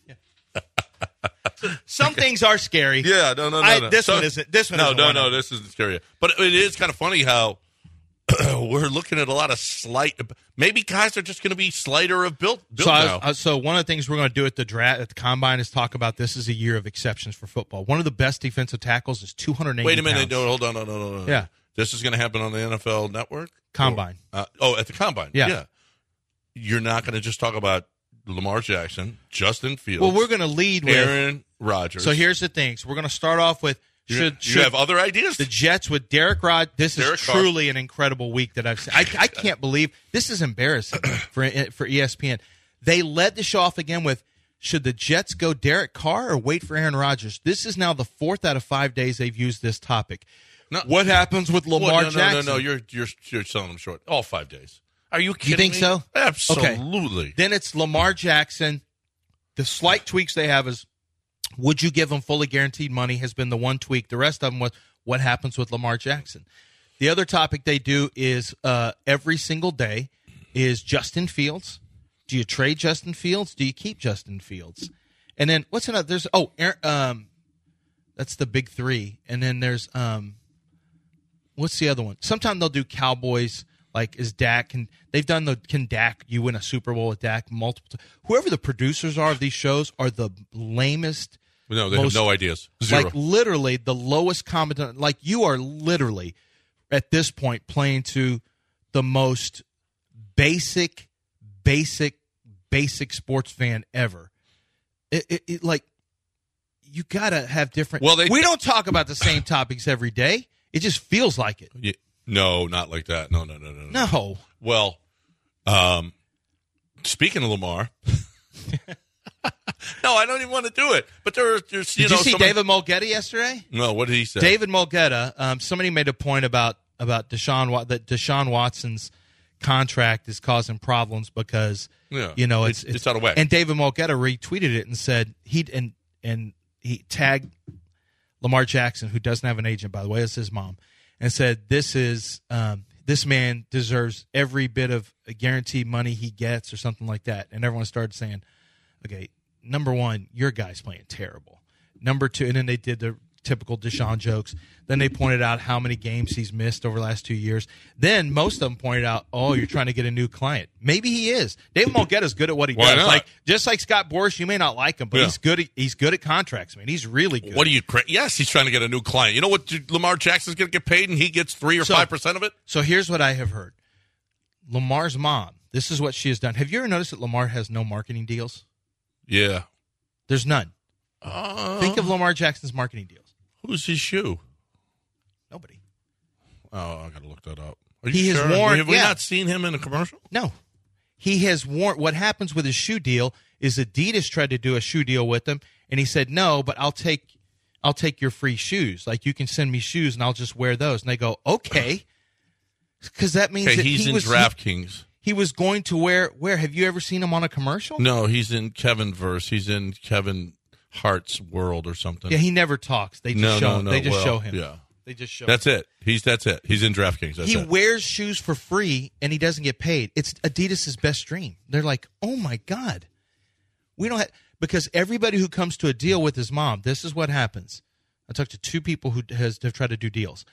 Speaker 2: Some things are scary.
Speaker 6: Yeah, no, no, no.
Speaker 2: I-
Speaker 6: no.
Speaker 2: this one isn't- this one
Speaker 6: No,
Speaker 2: isn't
Speaker 6: no,
Speaker 2: one
Speaker 6: no.
Speaker 2: of them.
Speaker 6: This isn't scary. But it is kind of funny how we're looking at a lot of slight. Maybe guys are just going to be slighter of built. built
Speaker 2: so, I
Speaker 6: now.
Speaker 2: was, uh, so one of the things we're going to do at the draft, at the combine, is talk about this is a year of exceptions for football. One of the best defensive tackles is two hundred eighty.
Speaker 6: Wait a minute!
Speaker 2: pounds.
Speaker 6: No, hold on, no, no, no, no.
Speaker 2: Yeah,
Speaker 6: this is going to happen on the N F L Network
Speaker 2: combine.
Speaker 6: Or, uh, oh, at the combine.
Speaker 2: Yeah.
Speaker 6: yeah. You're not going to just talk about Lamar Jackson, Justin Fields.
Speaker 2: Well, we're going to lead with
Speaker 6: Aaron Rodgers.
Speaker 2: So here's the thing. So we're going to start off with
Speaker 6: You,
Speaker 2: should
Speaker 6: you
Speaker 2: should
Speaker 6: have other ideas?
Speaker 2: the Jets with Derek Rod. This is
Speaker 6: Derek Carr.
Speaker 2: truly an incredible week that I've seen. I, I can't believe this is embarrassing for for E S P N. They led the show off again with should the Jets go Derek Carr or wait for Aaron Rodgers? This is now the fourth out of five days they've used this topic.
Speaker 6: No.
Speaker 2: What happens with Lamar
Speaker 6: Well, no,
Speaker 2: Jackson?
Speaker 6: No, no, no. You're you're you're selling them short. All five days. Are you kidding
Speaker 2: You think
Speaker 6: me?
Speaker 2: so?
Speaker 6: Absolutely.
Speaker 2: Okay. Then it's Lamar Jackson. The slight tweaks they have is would you give him fully guaranteed money has been the one tweak. The rest of them was what happens with Lamar Jackson. The other topic they do is uh, every single day is Justin Fields. Do you trade Justin Fields? Do you keep Justin Fields? And then what's another? There's oh, Aaron, um, that's the big three. And then there's um, what's the other one? Sometimes they'll do Cowboys. Like, is Dak, can, they've done the, can Dak, you win a Super Bowl with Dak multiple times. Whoever the producers are of these shows are the lamest.
Speaker 6: No, they
Speaker 2: most,
Speaker 6: have no ideas. Zero.
Speaker 2: Like, literally, the lowest common, like, you are literally, at this point, playing to the most basic, basic, basic sports fan ever. It, it, it like, you got to have different.
Speaker 6: Well, they,
Speaker 2: we don't talk about the same topics every day. It just feels like it.
Speaker 6: Yeah. No, not like that. No, no, no, no,
Speaker 2: no. No.
Speaker 6: Well, um, speaking of Lamar, no, I don't even want to do it. But there, there's you
Speaker 2: did
Speaker 6: know.
Speaker 2: you see
Speaker 6: somebody,
Speaker 2: David Mulgeta yesterday?
Speaker 6: No, what did he say?
Speaker 2: David Mulgeta. Um, somebody made a point about about Deshaun that Deshaun Watson's contract is causing problems because
Speaker 6: yeah,
Speaker 2: you know it's,
Speaker 6: it's it's out of whack.
Speaker 2: And David Mulgeta retweeted it and said he and and he tagged Lamar Jackson, who doesn't have an agent, by the way, it's his mom. And said, this is um, this man deserves every bit of guaranteed money he gets or something like that. And everyone started saying, okay, number one, your guy's playing terrible. Number two, and then they did the typical Deshaun jokes. Then they pointed out how many games he's missed over the last two years. Then most of them pointed out, oh, you're trying to get a new client. Maybe he is. David Mulgeta's good at what he
Speaker 6: Why
Speaker 2: does.
Speaker 6: not?
Speaker 2: Like just like Scott Boras, you may not like him, but
Speaker 6: Yeah.
Speaker 2: he's good. At, he's good at contracts. I mean, he's really good.
Speaker 6: What do you? Cra- yes, he's trying to get a new client. You know what? Lamar Jackson's going to get paid, and he gets three or
Speaker 2: So-
Speaker 6: five percent of it.
Speaker 2: So here's what I have heard. Lamar's mom. This is what she has done. Have you ever noticed that Lamar has no marketing deals?
Speaker 6: Yeah.
Speaker 2: There's none.
Speaker 6: Uh,
Speaker 2: Think of Lamar Jackson's marketing deals.
Speaker 6: Who's his shoe?
Speaker 2: Nobody.
Speaker 6: Oh, I got to look that up. Are you
Speaker 2: He has
Speaker 6: sure?
Speaker 2: worn-
Speaker 6: Have we
Speaker 2: yeah.
Speaker 6: not seen him in a commercial?
Speaker 2: No. He has worn. What happens with his shoe deal is Adidas tried to do a shoe deal with him, and he said no, but I'll take, I'll take your free shoes. Like you can send me shoes, and I'll just wear those. And they go okay, because that means
Speaker 6: Okay,
Speaker 2: that
Speaker 6: he's
Speaker 2: he
Speaker 6: in
Speaker 2: was
Speaker 6: DraftKings.
Speaker 2: He, he was going to wear. Where have you ever seen him on a commercial?
Speaker 6: No, he's in Kevin verse. He's in Kevin Hart's world or something.
Speaker 2: Yeah, he never talks. They just
Speaker 6: no,
Speaker 2: show
Speaker 6: no,
Speaker 2: him.
Speaker 6: no.
Speaker 2: They just
Speaker 6: well,
Speaker 2: show him.
Speaker 6: Yeah,
Speaker 2: They just show.
Speaker 6: that's
Speaker 2: him.
Speaker 6: it. He's that's it. He's in DraftKings. That's
Speaker 2: He
Speaker 6: it.
Speaker 2: wears shoes for free and he doesn't get paid. It's Adidas' best dream. They're like, oh my God. We don't have, because everybody who comes to a deal with his mom, this is what happens. I talked to two people who has have tried to do deals.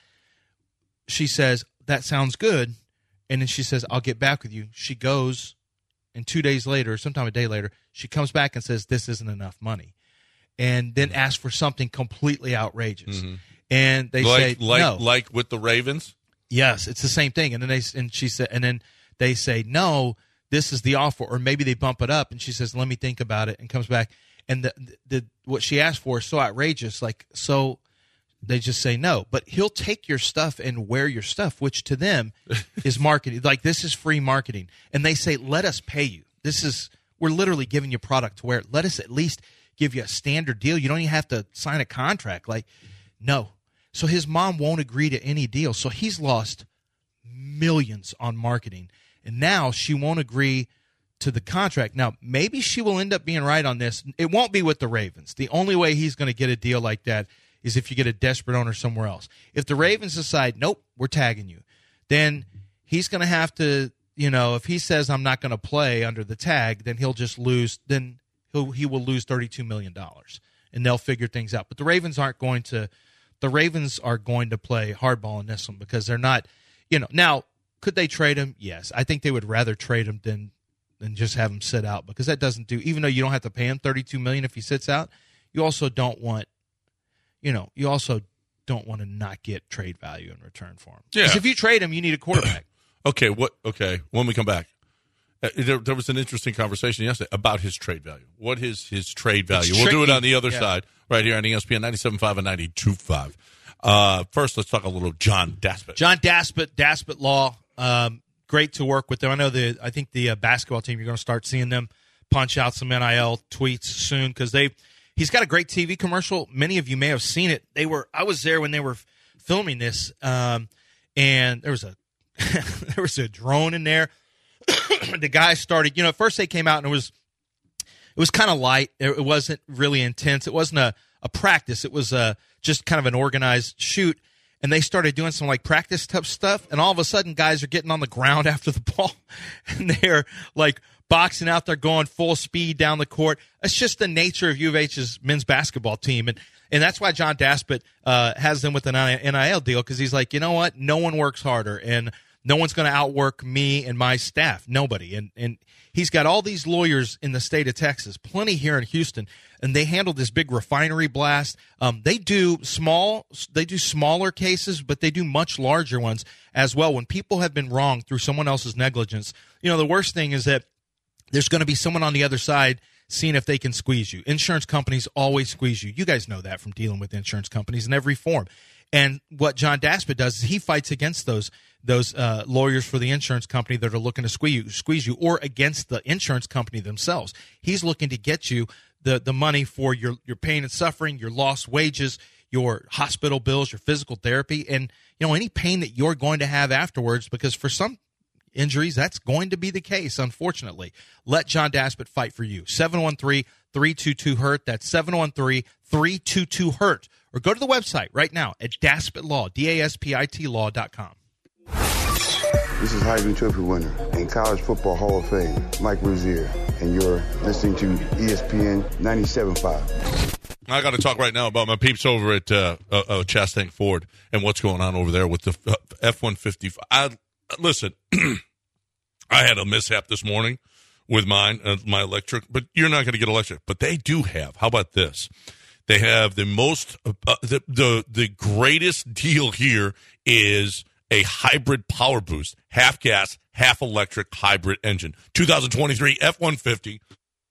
Speaker 2: She says, that sounds good. And then she says, I'll get back with you. She goes, and two days later, sometime a day later, she comes back and says, this isn't enough money. And then asks for something completely outrageous.
Speaker 6: Mm-hmm.
Speaker 2: And they
Speaker 6: like,
Speaker 2: say,
Speaker 6: like,
Speaker 2: no.
Speaker 6: like with the Ravens.
Speaker 2: Yes, it's the same thing. And then they and she said, and then they say, no, this is the offer, or maybe they bump it up. And she says, let me think about it, and comes back. And the the what she asked for is so outrageous, like so. They just say no, but he'll take your stuff and wear your stuff, which to them is marketing. Like this is free marketing, and they say, let us pay you. This is we're literally giving you product to wear. Let us at least give you a standard deal. You don't even have to sign a contract. Like no. So his mom won't agree to any deal. So he's lost millions on marketing. And now she won't agree to the contract. Now, maybe she will end up being right on this. It won't be with the Ravens. The only way he's going to get a deal like that is if you get a desperate owner somewhere else. If the Ravens decide, nope, we're tagging you, then he's going to have to, you know, if he says I'm not going to play under the tag, then he'll just lose, then he'll, he will lose thirty-two million dollars. And they'll figure things out. But the Ravens aren't going to, the Ravens are going to play hardball in this one because they're not, you know, now Could they trade him? Yes. I think they would rather trade him than than just have him sit out, because that doesn't do, even though you don't have to pay him thirty-two million dollars if he sits out, you also don't want, you know, you also don't want to not get trade value in return for him.
Speaker 6: Yeah.
Speaker 2: Because if you trade him, you need a quarterback.
Speaker 6: Okay, what? Okay, when we come back, uh, there, there was an interesting conversation yesterday about his trade value. What is his trade value?
Speaker 2: It's
Speaker 6: we'll do it
Speaker 2: tricky.
Speaker 6: on the other
Speaker 2: Yeah.
Speaker 6: side, right here on E S P N ninety-seven point five and ninety-two point five. Uh, first, let's talk a little John Daspit.
Speaker 2: John Daspit, Daspit Law, um, great to work with them. I know the, I think the uh, basketball team, you're going to start seeing them punch out some N I L tweets soon, because they, he's got a great T V commercial. Many of you may have seen it. They were, I was there when they were filming this, um, and there was a, there was a drone in there. The guy started, you know, at first they came out and it was, it was kind of light. It, it wasn't really intense. It wasn't a, a practice. It was a, just kind of an organized shoot. And they started doing some like practice type stuff. And all of a sudden guys are getting on the ground after the ball and they're like boxing out there going full speed down the court. It's just the nature of U of H's men's basketball team. And, and that's why John Daspit, uh, has them with an N I L deal. Cause he's like, you know what? No one works harder, and no one's going to outwork me and my staff. Nobody. And, and he's got all these lawyers in the state of Texas, plenty here in Houston, and they handle this big refinery blast. Um, they do small, they do smaller cases, but they do much larger ones as well. When people have been wronged through someone else's negligence, you know, the worst thing is that there's going to be someone on the other side seeing if they can squeeze you. Insurance companies always squeeze you. You guys know that from dealing with insurance companies in every form. And what John Daspit does is he fights against those those uh, lawyers for the insurance company that are looking to squeeze you, squeeze you, or against the insurance company themselves. He's looking to get you the, the money for your, your pain and suffering, your lost wages, your hospital bills, your physical therapy, and you know any pain that you're going to have afterwards, because for some injuries, that's going to be the case, unfortunately. Let John Daspit fight for you. seven one three, three two two, hurt. That's seven one three, three two two, hurt. Or go to the website right now at Daspit Law, D A S P I T law dot com.
Speaker 10: This is Heisman Trophy winner and College Football Hall of Fame, Mike Rozier, and you're listening to E S P N ninety-seven point five.
Speaker 6: I got to talk right now about my peeps over at uh, uh, uh, Chastang Ford and what's going on over there with the uh, F one fifty. I, listen, I had a mishap this morning with mine, uh, my electric, but you're not going to get electric. But they do have, how about this? They have the most, uh, the, the the greatest deal here is a hybrid power boost, half gas, half electric hybrid engine. twenty twenty-three F one fifty.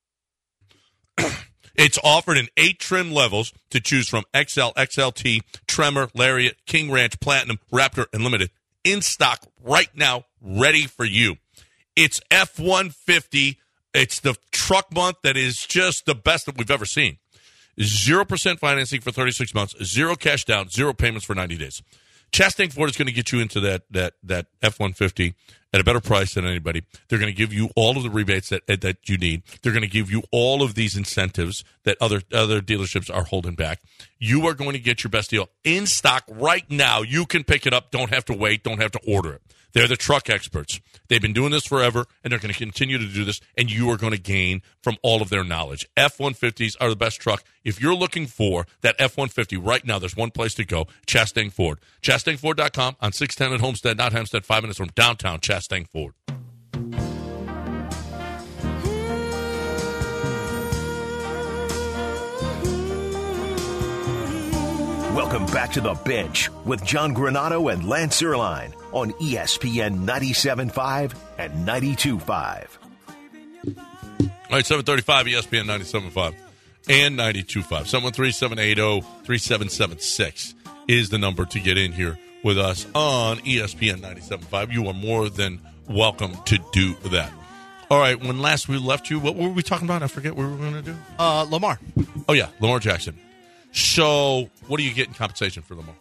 Speaker 6: It's offered in eight trim levels to choose from: X L, X L T, Tremor, Lariat, King Ranch, Platinum, Raptor, and Limited. In stock right now, ready for you. It's F one fifty. It's the truck month that is just the best that we've ever seen. Zero percent financing for thirty-six months, zero cash down, zero payments for ninety days. Chastang Ford is going to get you into that that that F one fifty at a better price than anybody. They're going to give you all of the rebates that that you need. They're going to give you all of these incentives that other other dealerships are holding back. You are going to get your best deal in stock right now. You can pick it up. Don't have to wait. Don't have to order it. They're the truck experts. They've been doing this forever, and they're going to continue to do this, and you are going to gain from all of their knowledge. F one fifties are the best truck. If you're looking for that F one fifty right now, there's one place to go, Chastang Ford. Chastang Ford dot com on six ten at Homestead, not Hempstead, five minutes from downtown Chastang Ford.
Speaker 4: Welcome back to The Bench with John Granato and Lance Erline on E S P N ninety-seven point five and ninety-two point five.
Speaker 6: All right, seven thirty-five E S P N ninety-seven point five and ninety-two point five. seven one three, seven eight zero, three seven seven six is the number to get in here with us on E S P N ninety-seven point five. You are more than welcome to do that. All right, when last we left you, what were we talking about? I forget what we were going to do.
Speaker 2: Uh, Lamar.
Speaker 6: Oh, yeah, Lamar Jackson. So, what do you get in compensation for Lamar?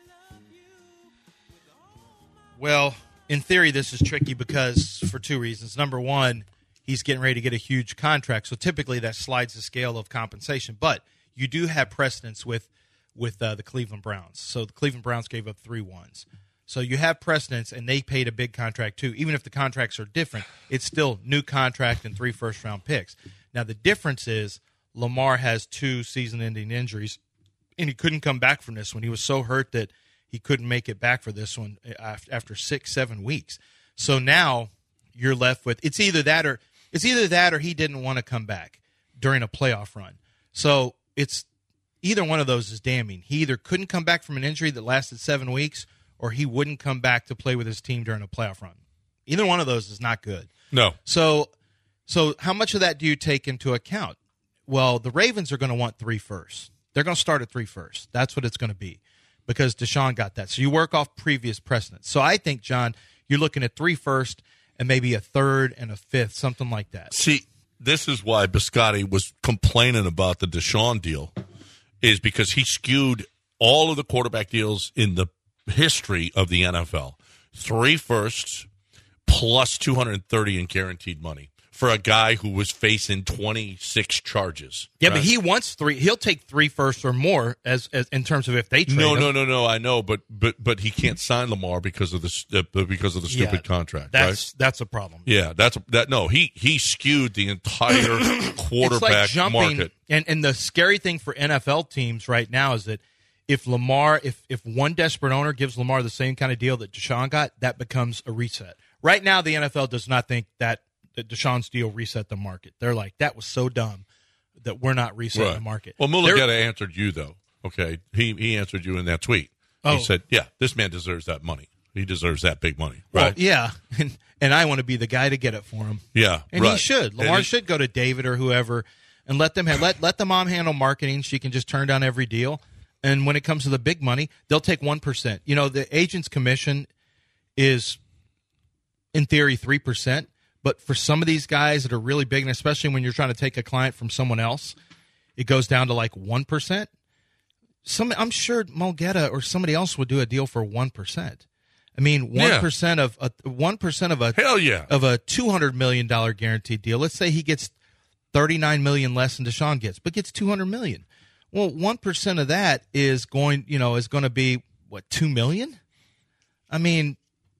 Speaker 2: Well, in theory, this is tricky because for two reasons. Number one, he's getting ready to get a huge contract, so typically that slides the scale of compensation. But you do have precedence with with uh, the Cleveland Browns. So the Cleveland Browns gave up three ones. So you have precedence, and they paid a big contract too. Even if the contracts are different, it's still new contract and three first-round picks. Now, the difference is Lamar has two season-ending injuries, and he couldn't come back from this one. He was so hurt that he couldn't make it back for this one after six, seven weeks. So now you're left with it's either that or it's either that or he didn't want to come back during a playoff run. So it's either one of those is damning. He either couldn't come back from an injury that lasted seven weeks, or he wouldn't come back to play with his team during a playoff run. Either one of those is not good.
Speaker 6: No.
Speaker 2: So, so how much of that do you take into account? Well, the Ravens are going to want three firsts. They're going to start at three firsts. That's what it's going to be because Deshaun got that. So you work off previous precedents. So I think, John, you're looking at three first and maybe a third and a fifth, something like that.
Speaker 6: See, this is why Biscotti was complaining about the Deshaun deal, is because he skewed all of the quarterback deals in the history of the N F L. Three firsts plus two hundred thirty in guaranteed money for a guy who was facing twenty-six charges.
Speaker 2: Yeah,
Speaker 6: right?
Speaker 2: but he wants three. He'll take three firsts or more as, as in terms of if they trade
Speaker 6: No,
Speaker 2: him.
Speaker 6: no, no, no. I know, but but but he can't sign Lamar because of the uh, because of the stupid
Speaker 2: Yeah,
Speaker 6: contract.
Speaker 2: That's
Speaker 6: right?
Speaker 2: that's a problem.
Speaker 6: Yeah, that's that. No, he he skewed the entire quarterback
Speaker 2: It's like jumping,
Speaker 6: market.
Speaker 2: And and the scary thing for N F L teams right now is that if Lamar, if if one desperate owner gives Lamar the same kind of deal that Deshaun got, that becomes a reset. Right now, the N F L does not think that, that Deshaun's deal reset the market. They're like, that was so dumb that we're not resetting
Speaker 6: Right.
Speaker 2: the market.
Speaker 6: Well, Mulugeta answered you though. Okay, he he answered you in that tweet.
Speaker 2: Oh.
Speaker 6: He said, "Yeah, this man deserves that money. He deserves that big money."
Speaker 2: Well,
Speaker 6: Right?
Speaker 2: yeah, and and I want to be the guy to get it for him.
Speaker 6: Yeah,
Speaker 2: and
Speaker 6: right.
Speaker 2: he should.
Speaker 6: And
Speaker 2: Lamar
Speaker 6: he-
Speaker 2: should go to David or whoever, and let them have, let let the mom handle marketing. She can just turn down every deal. And when it comes to the big money, they'll take one percent. You know, the agent's commission is, in theory, three percent. But for some of these guys that are really big, and especially when you're trying to take a client from someone else, it goes down to like one percent. Some, I'm sure Mulugeta or somebody else would do a deal for one percent. I mean, one percent of a one percent of a
Speaker 6: hell yeah
Speaker 2: of a two hundred million dollar guaranteed deal. Let's say he gets thirty nine million less than Deshaun gets, but gets two hundred million. Well, one percent of that is going, you know, is going to be what, two million? I mean,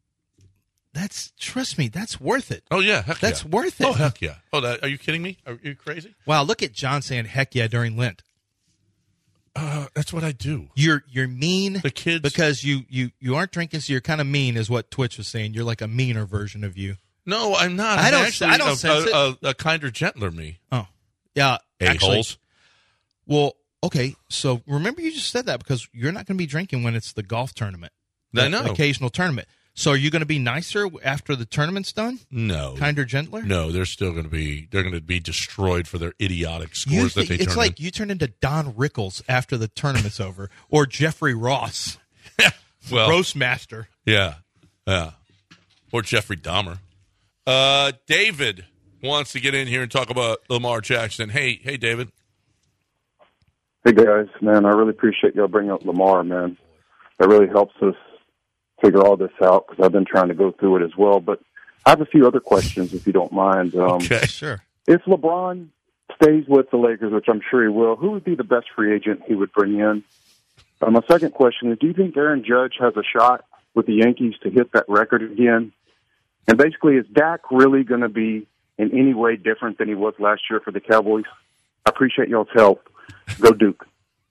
Speaker 2: that's, trust me, that's worth it.
Speaker 6: Oh yeah, heck
Speaker 2: that's
Speaker 6: yeah.
Speaker 2: worth it.
Speaker 6: Oh heck yeah. Oh, that, are you kidding me? Are you crazy?
Speaker 2: Wow, look at John saying heck yeah during Lent.
Speaker 6: Uh, that's what I do.
Speaker 2: You're you're mean.
Speaker 6: The kids,
Speaker 2: because you you you aren't drinking, so you're kind of mean, is what Twitch was saying. You're like a meaner version of you.
Speaker 6: No, I'm not.
Speaker 2: I
Speaker 6: I'm
Speaker 2: don't.
Speaker 6: Actually
Speaker 2: I don't
Speaker 6: a,
Speaker 2: sense
Speaker 6: a,
Speaker 2: it.
Speaker 6: A, a kinder, gentler me.
Speaker 2: Oh, yeah. Actually,
Speaker 6: A-holes.
Speaker 2: well, okay. So remember, you just said that because you're not going to be drinking when it's the golf tournament.
Speaker 6: I
Speaker 2: the
Speaker 6: know.
Speaker 2: occasional tournament. So are you going to be nicer after the tournament's done?
Speaker 6: No.
Speaker 2: Kinder, gentler?
Speaker 6: No, they're still going to be. They're going to be destroyed for their idiotic
Speaker 2: You
Speaker 6: scores that
Speaker 2: thi-
Speaker 6: they
Speaker 2: it's
Speaker 6: turn
Speaker 2: like
Speaker 6: in.
Speaker 2: you turn into Don Rickles after the tournament's over, or Jeffrey Ross,
Speaker 6: well,
Speaker 2: roast master.
Speaker 6: Yeah, yeah, or Jeffrey Dahmer. Uh, David wants to get in here and talk about Lamar Jackson. Hey, hey, David.
Speaker 11: Hey guys, man, I really appreciate y'all bringing up Lamar, man. That really helps us figure all this out because I've been trying to go through it as well. But I have a few other questions, if you don't mind. Um,
Speaker 6: okay,
Speaker 2: sure.
Speaker 11: If LeBron stays with the Lakers, which I'm sure he will, who would be the best free agent he would bring in? Uh, my second question is, do you think Aaron Judge has a shot with the Yankees to hit that record again? And basically, is Dak really going to be in any way different than he was last year for the Cowboys? I appreciate y'all's help. Go Duke.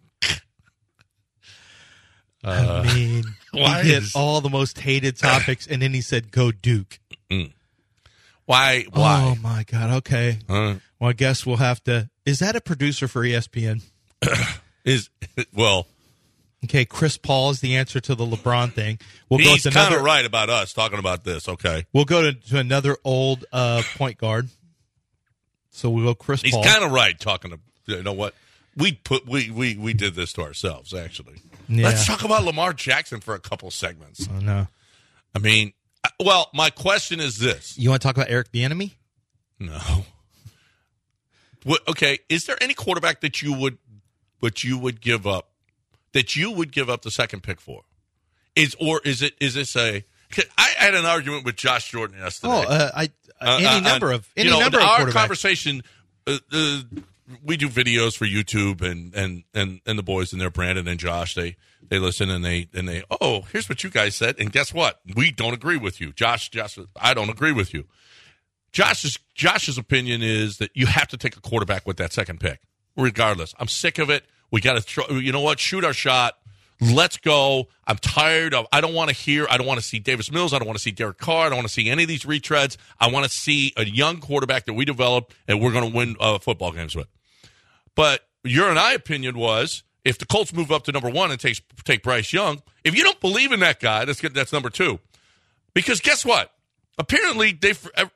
Speaker 6: Uh,
Speaker 2: I mean,
Speaker 6: why
Speaker 2: he hit
Speaker 6: is-
Speaker 2: all the most hated topics, and then he said, "Go Duke."
Speaker 6: Mm. Why? Why?
Speaker 2: Oh my God. Okay.
Speaker 6: Uh,
Speaker 2: Well, I guess we'll have to. Is that a producer for E S P N?
Speaker 6: is well,
Speaker 2: Okay, Chris Paul is the answer to the LeBron thing. We'll go
Speaker 6: he's
Speaker 2: to
Speaker 6: kind
Speaker 2: another.
Speaker 6: of right about us talking about this. Okay,
Speaker 2: We'll go to, to another old uh, point guard. So we'll go Chris
Speaker 6: he's
Speaker 2: Paul.
Speaker 6: kind of right talking to. You know what? We put we we we did this to ourselves. Actually,
Speaker 2: Yeah.
Speaker 6: let's talk about Lamar Jackson for a couple segments.
Speaker 2: Oh no.
Speaker 6: I mean, well, my question is this.
Speaker 2: You want to talk about Eric Bieniemy?
Speaker 6: No. What, okay, is there any quarterback that you would, what you would give up, that you would give up the second pick for? Is or is it is this a? I had an argument with Josh Jordan yesterday.
Speaker 2: Oh, uh, I uh, any
Speaker 6: Uh, uh,
Speaker 2: number of any
Speaker 6: you know,
Speaker 2: number of
Speaker 6: our
Speaker 2: quarterbacks.
Speaker 6: conversation. Uh, uh, we do videos for YouTube, and, and, and, and the boys in there, Brandon and Josh, they they listen and they and they. Oh, here's what you guys said, and guess what? We don't agree with you, Josh. Josh, I don't agree with you. Josh's Josh's opinion is that you have to take a quarterback with that second pick, regardless. I'm sick of it. We got to throw. You know what? Shoot our shot. Let's go. I'm tired of, I don't want to hear, I don't want to see Davis Mills. I don't want to see Derek Carr. I don't want to see any of these retreads. I want to see a young quarterback that we develop and we're going to win uh, football games with. But your and I opinion was, if the Colts move up to number one and takes, take Bryce Young, if you don't believe in that guy, that's that's number two. Because guess what? Apparently, they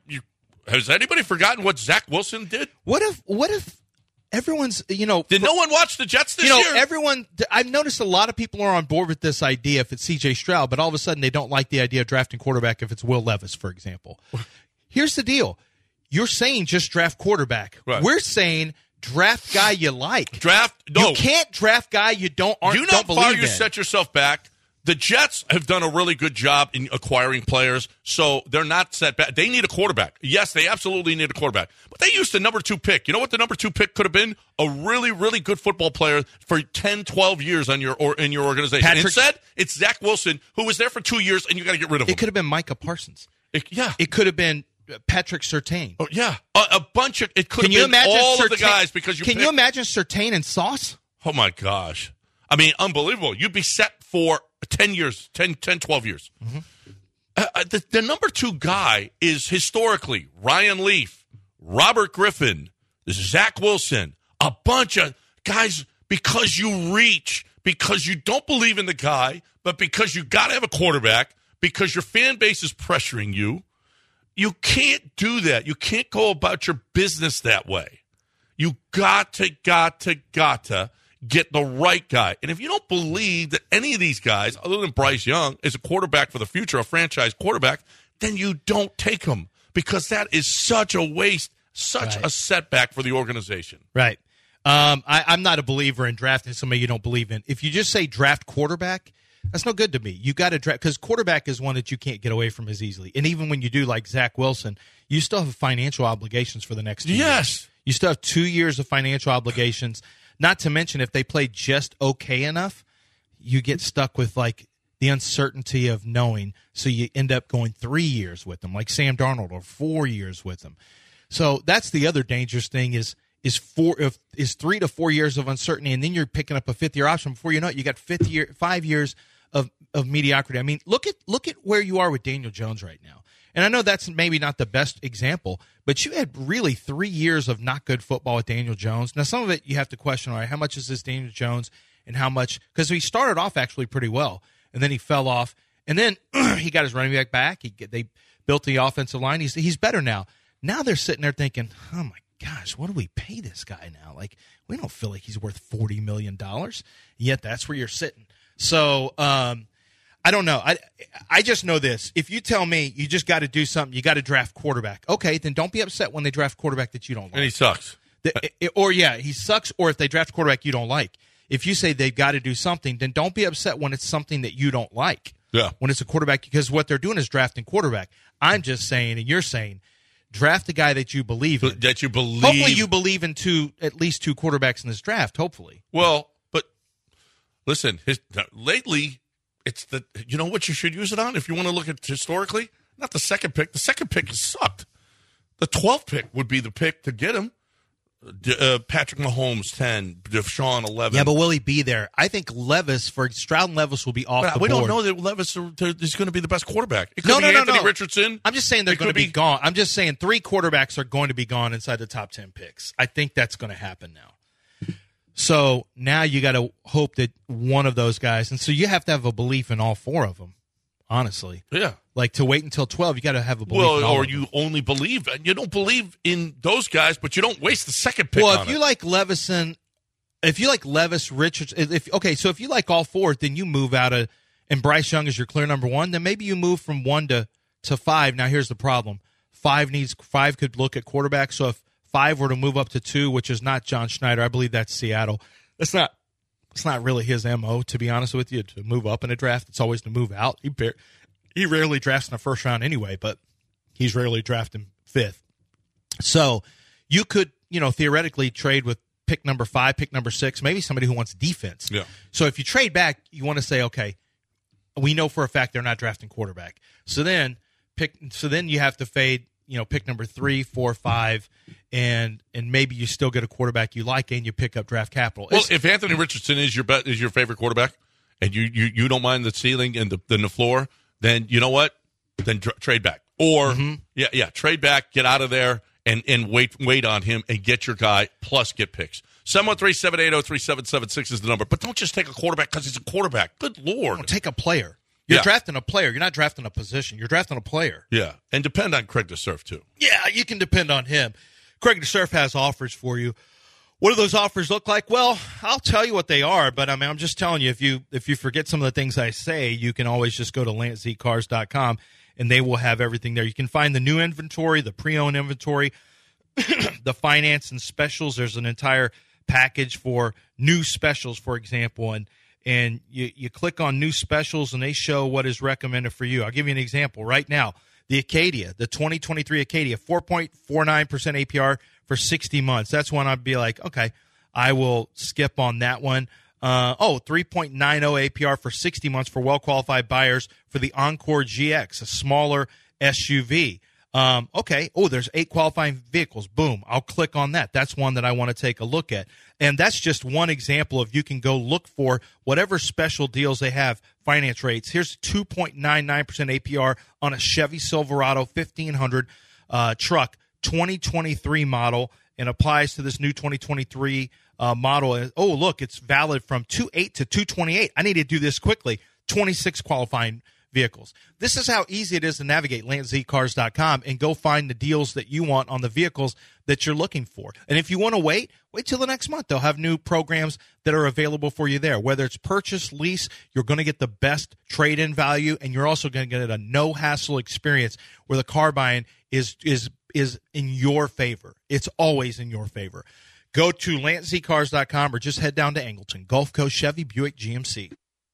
Speaker 6: has anybody forgotten what Zach Wilson did?
Speaker 2: What if, what if, everyone's, you know.
Speaker 6: Did for, no one watch the Jets this
Speaker 2: you know,
Speaker 6: year?
Speaker 2: Everyone, I've noticed a lot of people are on board with this idea if it's C J Stroud, but all of a sudden they don't like the idea of drafting quarterback if it's Will Levis, for example. Here's the deal. You're saying just draft quarterback.
Speaker 6: Right.
Speaker 2: We're saying draft guy you like.
Speaker 6: Draft, no.
Speaker 2: You can't draft guy you don't, aren't,
Speaker 6: you know
Speaker 2: don't
Speaker 6: how
Speaker 2: believe
Speaker 6: far
Speaker 2: in.
Speaker 6: you set yourself back? The Jets have done a really good job in acquiring players, so they're not set back. They need a quarterback. Yes, they absolutely need a quarterback. But they used the number two pick. You know what the number two pick could have been? A really, really good football player for ten, twelve years on your or in your organization.
Speaker 2: Patrick,
Speaker 6: Instead, it's Zach Wilson, who was there for two years, and you got to get rid of him.
Speaker 2: It could have been Micah Parsons.
Speaker 6: It, yeah.
Speaker 2: It could have been Patrick Surtain.
Speaker 6: Oh, yeah. A, a bunch of – it could
Speaker 2: can
Speaker 6: have
Speaker 2: you
Speaker 6: been
Speaker 2: imagine
Speaker 6: all
Speaker 2: Surtain,
Speaker 6: of the guys because you
Speaker 2: Can
Speaker 6: picked,
Speaker 2: you imagine Surtain and Sauce?
Speaker 6: Oh, my gosh. I mean, unbelievable. You'd be set for ten years, ten, ten twelve years. Mm-hmm. Uh, the, the number two guy is historically Ryan Leaf, Robert Griffin, Zach Wilson, a bunch of guys because you reach, because you don't believe in the guy, but because you got to have a quarterback, because your fan base is pressuring you. You can't do that. You can't go about your business that way. You got to, got to, got to get the right guy. And if you don't believe that any of these guys, other than Bryce Young, is a quarterback for the future, a franchise quarterback, then you don't take him because that is such a waste, such
Speaker 2: right.
Speaker 6: a setback for the organization.
Speaker 2: Right. Um, I, I'm not a believer in drafting somebody you don't believe in. If you just say draft quarterback, that's no good to me. You got to draft because quarterback is one that you can't get away from as easily. And even when you do like Zach Wilson, you still have financial obligations for the next two
Speaker 6: yes.
Speaker 2: years. You still have two years of financial obligations. Not to mention, if they play just okay enough, you get stuck with like the uncertainty of knowing. So you end up going three years with them, like Sam Darnold, or four years with them. So that's the other dangerous thing is is four if, is three to four years of uncertainty, and then you're picking up a fifth year option. Before you know it, you got fifth year, five years of of mediocrity. I mean, look at look at where you are with Daniel Jones right now. And I know that's maybe not the best example, but you had really three years of not good football with Daniel Jones. Now, some of it you have to question, all right, how much is this Daniel Jones and how much – because he started off actually pretty well, and then he fell off. And then he got his running back back. He, they built the offensive line. He's, he's better now. Now they're sitting there thinking, oh, my gosh, what do we pay this guy now? Like, we don't feel like he's worth forty million dollars, yet that's where you're sitting. So – um I don't know. I I just know this. If you tell me you just got to do something, you got to draft quarterback. Okay, then don't be upset when they draft quarterback that you don't like.
Speaker 6: And he sucks.
Speaker 2: The, or, yeah, he sucks, or if they draft quarterback you don't like. If you say they've got to do something, then don't be upset when it's something that you don't like.
Speaker 6: Yeah.
Speaker 2: When it's a quarterback, because what they're doing is drafting quarterback. I'm just saying, and you're saying, draft the guy that you believe in.
Speaker 6: That you believe.
Speaker 2: Hopefully you believe in two, at least two quarterbacks in this draft, hopefully.
Speaker 6: Well, but listen, his, lately – it's the, you know what you should use it on if you want to look at historically? Not the second pick. The second pick has sucked. The twelfth pick would be the pick to get him. Uh, Patrick Mahomes, ten. Deshaun, eleven.
Speaker 2: Yeah, but will he be there? I think Levis, for Stroud and Levis, will be off
Speaker 6: but
Speaker 2: the
Speaker 6: we
Speaker 2: board.
Speaker 6: We don't know that Levis is going to be the best quarterback. It could
Speaker 2: no,
Speaker 6: be
Speaker 2: no, no,
Speaker 6: Anthony
Speaker 2: no.
Speaker 6: Richardson.
Speaker 2: I'm just saying they're going to be, be gone. I'm just saying three quarterbacks are going to be gone inside the top ten picks. I think that's going to happen now. So now you got to hope that one of those guys, and so you have to have a belief in all four of them, honestly.
Speaker 6: Yeah.
Speaker 2: Like to wait until twelve, you got to have a belief
Speaker 6: well,
Speaker 2: in all
Speaker 6: or
Speaker 2: of them.
Speaker 6: you only believe, you don't believe in those guys, but you don't waste the second pick
Speaker 2: Well,
Speaker 6: on
Speaker 2: if you
Speaker 6: it.
Speaker 2: like Levison, if you like Levis, Richards, if okay, so if you like all four, then you move out of, and Bryce Young is your clear number one, then maybe you move from one to, to five. Now here's the problem. Five needs, five could look at quarterback, so if five were to move up to two, which is not John Schneider. I believe that's Seattle. That's not it's not really his M O, to be honest with you, to move up in a draft. It's always to move out. He bar- he rarely drafts in the first round anyway, but he's rarely drafting fifth. So you could, you know, theoretically trade with pick number five, pick number six, maybe somebody who wants defense.
Speaker 6: Yeah.
Speaker 2: So if you trade back, you want to say, okay, we know for a fact they're not drafting quarterback. So then pick so then you have to fade, you know, pick number three, four, five, and and maybe you still get a quarterback you like, and you pick up draft capital.
Speaker 6: Well,
Speaker 2: It's,
Speaker 6: if Anthony Richardson is your bet, is your favorite quarterback, and you you, you don't mind the ceiling and the, and the floor, then you know what? Then tr- trade back. Or, mm-hmm. yeah, yeah, trade back, get out of there, and, and wait wait on him and get your guy, plus get picks. seven one three, seven eight zero, three seven seven six is the number. But don't just take a quarterback because he's a quarterback. Good Lord.
Speaker 2: No, take a player. You're
Speaker 6: yeah.
Speaker 2: drafting a player. You're not drafting a position. You're drafting a player.
Speaker 6: Yeah, and depend on Craig DeSurf, too.
Speaker 2: Yeah, you can depend on him. Craig DeSurf has offers for you. What do those offers look like? Well, I'll tell you what they are, but I mean, I'm just telling you, if you if you forget some of the things I say, you can always just go to lance z cars dot com, and they will have everything there. You can find the new inventory, the pre-owned inventory, the finance and specials. There's an entire package for new specials, for example, and and you, you click on new specials, and they show what is recommended for you. I'll give you an example right now. The Acadia, the twenty twenty-three Acadia, four point four nine percent A P R for sixty months. That's one I'd be like, okay, I will skip on that one. Uh, oh, three point nine zero A P R for sixty months for well-qualified buyers for the Encore G X, a smaller S U V. Um, okay, oh, there's eight qualifying vehicles. Boom, I'll click on that. That's one that I want to take a look at. And that's just one example of you can go look for whatever special deals they have, finance rates. Here's two point nine nine percent A P R on a Chevy Silverado fifteen hundred uh, truck, twenty twenty-three model, and applies to this new twenty twenty-three uh, model. Oh, look, it's valid from two eight to two twenty-eight. I need to do this quickly. twenty-six qualifying vehicles. This is how easy it is to navigate lance z cars dot com and go find the deals that you want on the vehicles that you're looking for. And if you want to wait, wait till the next month. They'll have new programs that are available for you there. Whether it's purchase, lease, you're going to get the best trade-in value, and you're also going to get a no-hassle experience where the car buying is is is in your favor. It's always in your favor. Go to lance z cars dot com or just head down to Angleton. Gulf Coast Chevy, Buick G M C.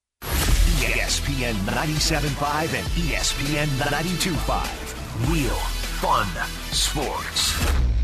Speaker 4: E S P N ninety-seven point five and E S P N ninety-two point five. Real fun sports.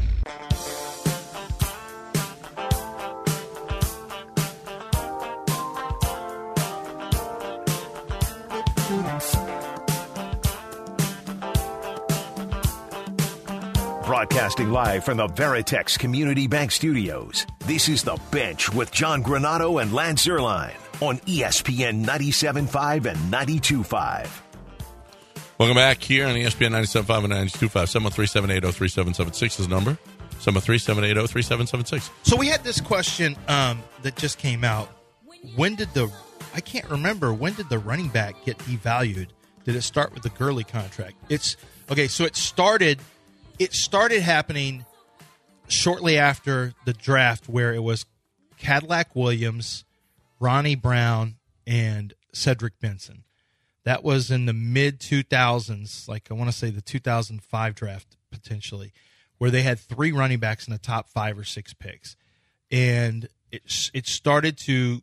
Speaker 4: Broadcasting live from the Veritex Community Bank Studios, this is The Bench with John Granato and Lance Zierlein on E S P N ninety-seven point five and ninety-two point five.
Speaker 6: Welcome back here on E S P N ninety-seven point five and ninety-two point five. seven one three, seven eight zero, three seven seven six is the number. seven one three, seven eight zero, three seven seven six.
Speaker 2: So we had this question um, that just came out. When did the, I can't remember, when did the running back get devalued? Did it start with the Gurley contract? It's, okay, so it started, it started happening shortly after the draft where it was Cadillac Williams, Ronnie Brown, and Cedric Benson. That was in the mid two thousands, like I want to say the two thousand five draft potentially, where they had three running backs in the top five or six picks. And it, it started to,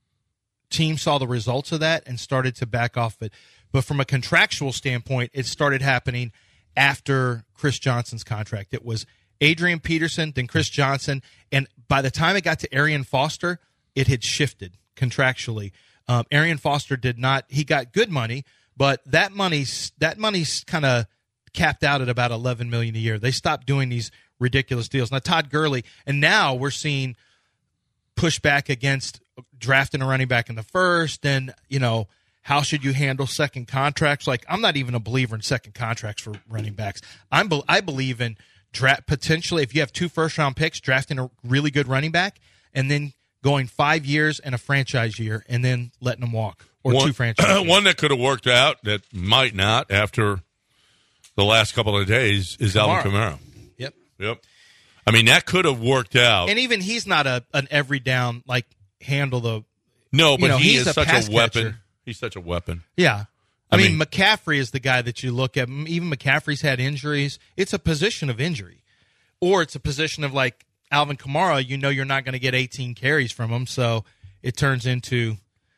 Speaker 2: teams saw the results of that and started to back off it. But from a contractual standpoint, it started happening after Chris Johnson's contract. It was Adrian Peterson, then Chris Johnson, and by the time it got to Arian Foster, it had shifted contractually. Um, Arian Foster did not. He got good money, but that money's that money's kind of capped out at about eleven million dollars a year. They stopped doing these ridiculous deals. Now Todd Gurley, and now we're seeing pushback against drafting a running back in the first, and you know how should you handle second contracts? Like I'm not even a believer in second contracts for running backs. I'm I believe in draft potentially if you have two first round picks, drafting a really good running back, and then going five years and a franchise year, and then letting them walk, or
Speaker 6: one,
Speaker 2: two franchise
Speaker 6: one that could have worked out that might not after the last couple of days is
Speaker 2: Kamara.
Speaker 6: Alvin Kamara.
Speaker 2: Yep.
Speaker 6: Yep. I mean, that could have worked out.
Speaker 2: And even he's not a an every down, like, handle the
Speaker 6: No, but
Speaker 2: you know,
Speaker 6: he
Speaker 2: he's
Speaker 6: is
Speaker 2: a
Speaker 6: such
Speaker 2: pass
Speaker 6: a weapon.
Speaker 2: catcher.
Speaker 6: He's such a weapon.
Speaker 2: Yeah. I,
Speaker 6: I
Speaker 2: mean,
Speaker 6: mean-
Speaker 2: McCaffrey is the guy that you look at. Even McCaffrey's had injuries. It's a position of injury. Or it's a position of, like, Alvin Kamara, you know you're not going to get eighteen carries from him, so it turns into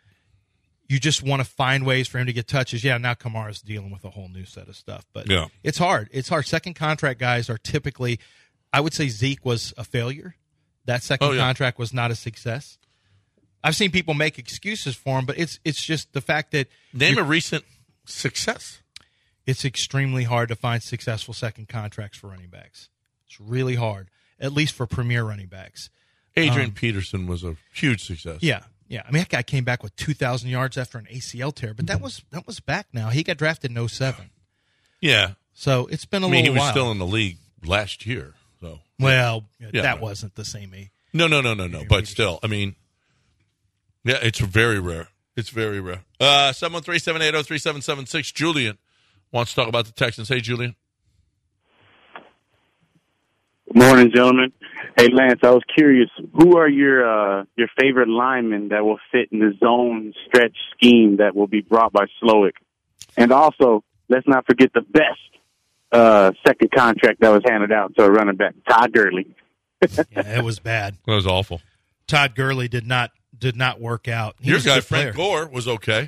Speaker 2: you just want to find ways for him to get touches. Yeah, now Kamara's dealing with a whole new set of stuff. But
Speaker 6: Yeah.
Speaker 2: it's hard. It's hard. Second contract guys are typically, I would say Zeke was a failure. That second
Speaker 6: Oh, yeah.
Speaker 2: contract was not a success. I've seen people make excuses for him, but it's it's just the fact that
Speaker 6: Name
Speaker 2: you're-
Speaker 6: a recent success.
Speaker 2: it's extremely hard to find successful second contracts for running backs. It's really hard, at least for premier running backs.
Speaker 6: Adrian
Speaker 2: Um,
Speaker 6: Peterson was a huge success.
Speaker 2: Yeah, Yeah, I mean, that guy came back with two thousand yards after an A C L tear, but that was that was back now. He got drafted in oh seven.
Speaker 6: Yeah.
Speaker 2: So it's been a
Speaker 6: I mean,
Speaker 2: little
Speaker 6: he was
Speaker 2: while.
Speaker 6: still in the league last year. So
Speaker 2: Well,
Speaker 6: Yeah,
Speaker 2: that
Speaker 6: right.
Speaker 2: wasn't the same age.
Speaker 6: No, no, no, no, no. But still, I mean, yeah, it's very rare. It's very rare. Uh, seven one three, seven eight zero, three seven seven six. Julian wants to talk about the Texans. Hey, Julian.
Speaker 12: Morning, gentlemen. Hey, Lance, I was curious, who are your uh, your favorite linemen that will fit in the zone stretch scheme that will be brought by Slowick? And also, let's not forget the best uh, second contract that was handed out to a running back, Todd Gurley.
Speaker 2: Yeah, it was bad.
Speaker 6: That was awful.
Speaker 2: Todd Gurley did not did not work out. He
Speaker 6: Your
Speaker 2: was a
Speaker 6: guy,
Speaker 2: good
Speaker 6: Frank
Speaker 2: player.
Speaker 6: Gore, was okay.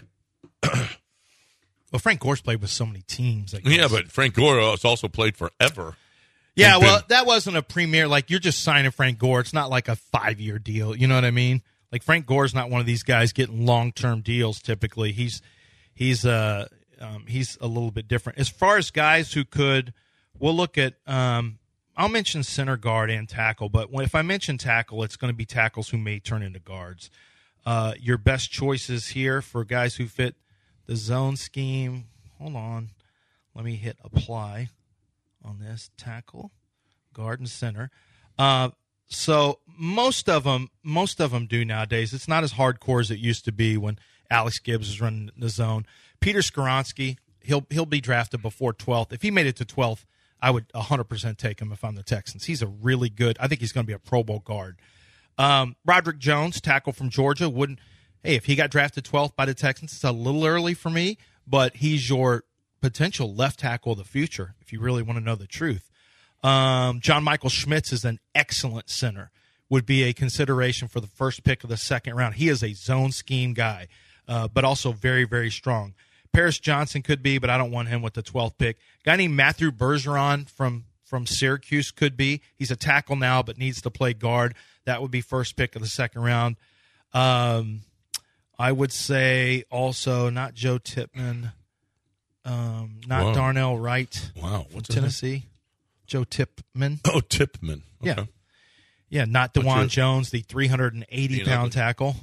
Speaker 2: Well, Frank Gore's played with so many teams. I guess.
Speaker 6: Yeah, but Frank Gore has also played forever.
Speaker 2: Yeah,
Speaker 6: And
Speaker 2: well,
Speaker 6: been-
Speaker 2: that wasn't a premier. Like, you're just signing Frank Gore. It's not like a five-year deal. You know what I mean? Like, Frank Gore's not one of these guys getting long-term deals typically. He's he's uh um, he's a little bit different. As far as guys who could, we'll look at um, I'll mention center, guard, and tackle. But when, if I mention tackle, it's going to be tackles who may turn into guards. Uh, your best choices here for guys who fit the zone scheme. Hold on. Let me hit apply on this. Tackle, guard, and center. Uh, so most of them, most of them do nowadays. It's not as hardcore as it used to be when Alex Gibbs was running the zone. Peter Skoronski, he'll he'll be drafted before twelfth. If he made it to twelfth, I would one hundred percent take him if I'm the Texans. He's a really good. I think he's going to be a Pro Bowl guard. Um, Roderick Jones, tackle from Georgia, wouldn't. Hey, if he got drafted twelfth by the Texans, it's a little early for me, but he's your potential left tackle of the future if you really want to know the truth. Um, John Michael Schmitz is an excellent center, would be a consideration for the first pick of the second round. He is a zone scheme guy, uh, but also very, very strong. Paris Johnson could be, but I don't want him with the twelfth pick. Guy named Matthew Bergeron from, from Syracuse could be. He's a tackle now, but needs to play guard. That would be first pick of the second round. Um, I would say also not Joe Tipman, um, not
Speaker 6: Wow.
Speaker 2: Darnell Wright
Speaker 6: Wow,
Speaker 2: from
Speaker 6: what's his name?
Speaker 2: Tennessee. Joe Tipman.
Speaker 6: Oh, Tipman. Okay.
Speaker 2: Yeah. Yeah, not
Speaker 6: What's
Speaker 2: DeJuan
Speaker 6: your-
Speaker 2: Jones, the three hundred eighty
Speaker 6: You know,
Speaker 2: pound tackle.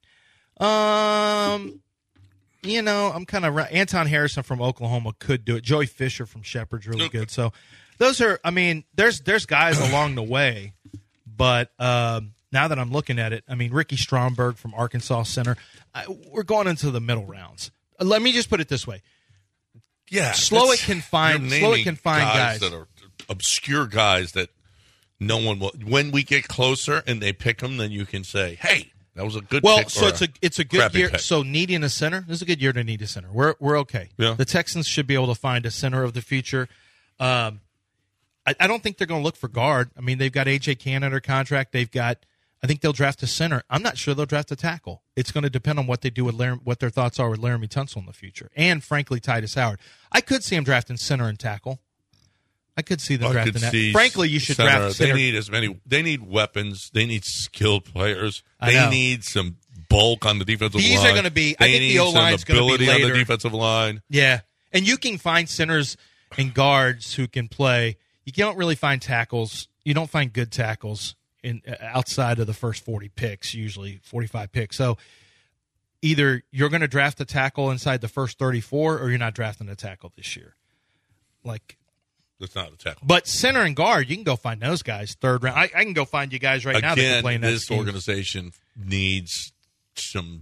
Speaker 2: Um, you know, I'm kind of Anton Harrison from Oklahoma could do it. Joey Fisher from Shepherd's really good. So those are, I mean, there's there's guys along the way, but um, now that I'm looking at it, I mean, Ricky Stromberg from Arkansas Center, I, we're going into the middle rounds. Uh, Let me just put it this way.
Speaker 6: Yeah,
Speaker 2: Slow
Speaker 6: that's-
Speaker 2: it can find
Speaker 6: you're
Speaker 2: slow it
Speaker 6: naming
Speaker 2: can find guys.
Speaker 6: that are obscure guys that no one will. When we get closer and they pick them, then you can say, "Hey, that was a good."
Speaker 2: Well,
Speaker 6: pick
Speaker 2: so
Speaker 6: or
Speaker 2: it's a it's a good
Speaker 6: crappy
Speaker 2: year.
Speaker 6: pick."
Speaker 2: So needing a center, this is a good year to need a center. We're we're okay.
Speaker 6: Yeah.
Speaker 2: The Texans should be able to find a center of the future. Um, I, I don't think they're going to look for guard. I mean, they've got A J Cannon under contract. They've got. I think they'll draft a center. I'm not sure they'll draft a tackle. It's going to depend on what they do with Lar- what their thoughts are with Laramie Tunsil in the future, and frankly, Titus Howard. I could see him drafting center and tackle. I could see them
Speaker 6: I
Speaker 2: drafting
Speaker 6: could
Speaker 2: that.
Speaker 6: see
Speaker 2: Frankly, you should
Speaker 6: center.
Speaker 2: draft center.
Speaker 6: They need as many. They need weapons. They need skilled players.
Speaker 2: I
Speaker 6: They
Speaker 2: know.
Speaker 6: need some bulk on the defensive
Speaker 2: These
Speaker 6: line.
Speaker 2: are gonna be- I
Speaker 6: They
Speaker 2: think the
Speaker 6: need some
Speaker 2: O-line's gonna be
Speaker 6: ability on
Speaker 2: later.
Speaker 6: the defensive line.
Speaker 2: Yeah, and you can find centers and guards who can play. You don't really find tackles. You don't find good tackles in outside of the first forty picks, usually forty-five picks. So either you're going to draft a tackle inside the first thirty-four, or you're not drafting a tackle this year. Like,
Speaker 6: That's not a tackle.
Speaker 2: but center and guard, you can go find those guys third round. I, I can go find you guys right now that can
Speaker 6: Again,
Speaker 2: play in that
Speaker 6: this
Speaker 2: scheme.
Speaker 6: organization needs some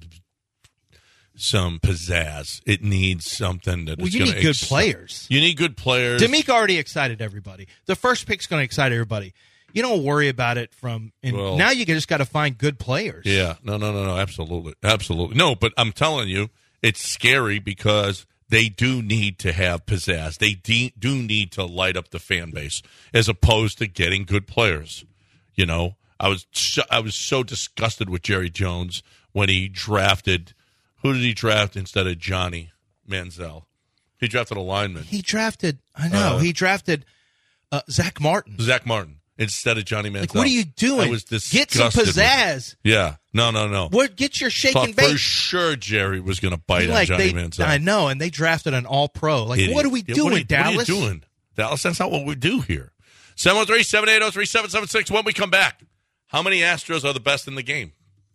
Speaker 6: some pizzazz. It needs something that
Speaker 2: Well,
Speaker 6: is
Speaker 2: you
Speaker 6: gonna
Speaker 2: need good
Speaker 6: ex-
Speaker 2: players.
Speaker 6: You need good players.
Speaker 2: D'Amico already excited everybody. The first pick's going to excite everybody. You don't worry about it from and
Speaker 6: Well-
Speaker 2: now. You just got to find good players.
Speaker 6: Yeah, no, no, no, no, absolutely, absolutely, no. But I'm telling you, it's scary because they do need to have pizzazz. They de- do need to light up the fan base as opposed to getting good players. You know, I was so, I was so disgusted with Jerry Jones when he drafted. Who did he draft instead of Johnny Manziel? He drafted a lineman,
Speaker 2: He drafted. I know
Speaker 6: Uh,
Speaker 2: he drafted uh, Zach Martin.
Speaker 6: Zach Martin, instead of Johnny Manziel.
Speaker 2: Like, what are you doing?
Speaker 6: I was
Speaker 2: Get some
Speaker 6: disgusted with-
Speaker 2: pizzazz.
Speaker 6: Yeah, no, no, no.
Speaker 2: What? Get your shake
Speaker 6: Thought
Speaker 2: and bake.
Speaker 6: for sure Jerry was going to bite
Speaker 2: like
Speaker 6: on Johnny
Speaker 2: they,
Speaker 6: Manziel.
Speaker 2: I know, and they drafted an All Pro. Like,
Speaker 6: Idiot.
Speaker 2: what are we
Speaker 6: Yeah,
Speaker 2: doing,
Speaker 6: what are you-
Speaker 2: Dallas?
Speaker 6: What are you doing, Dallas? That's not what we do here. seven one three, seven eight zero, three seven seven six. When we come back, how many Astros are the best in the game?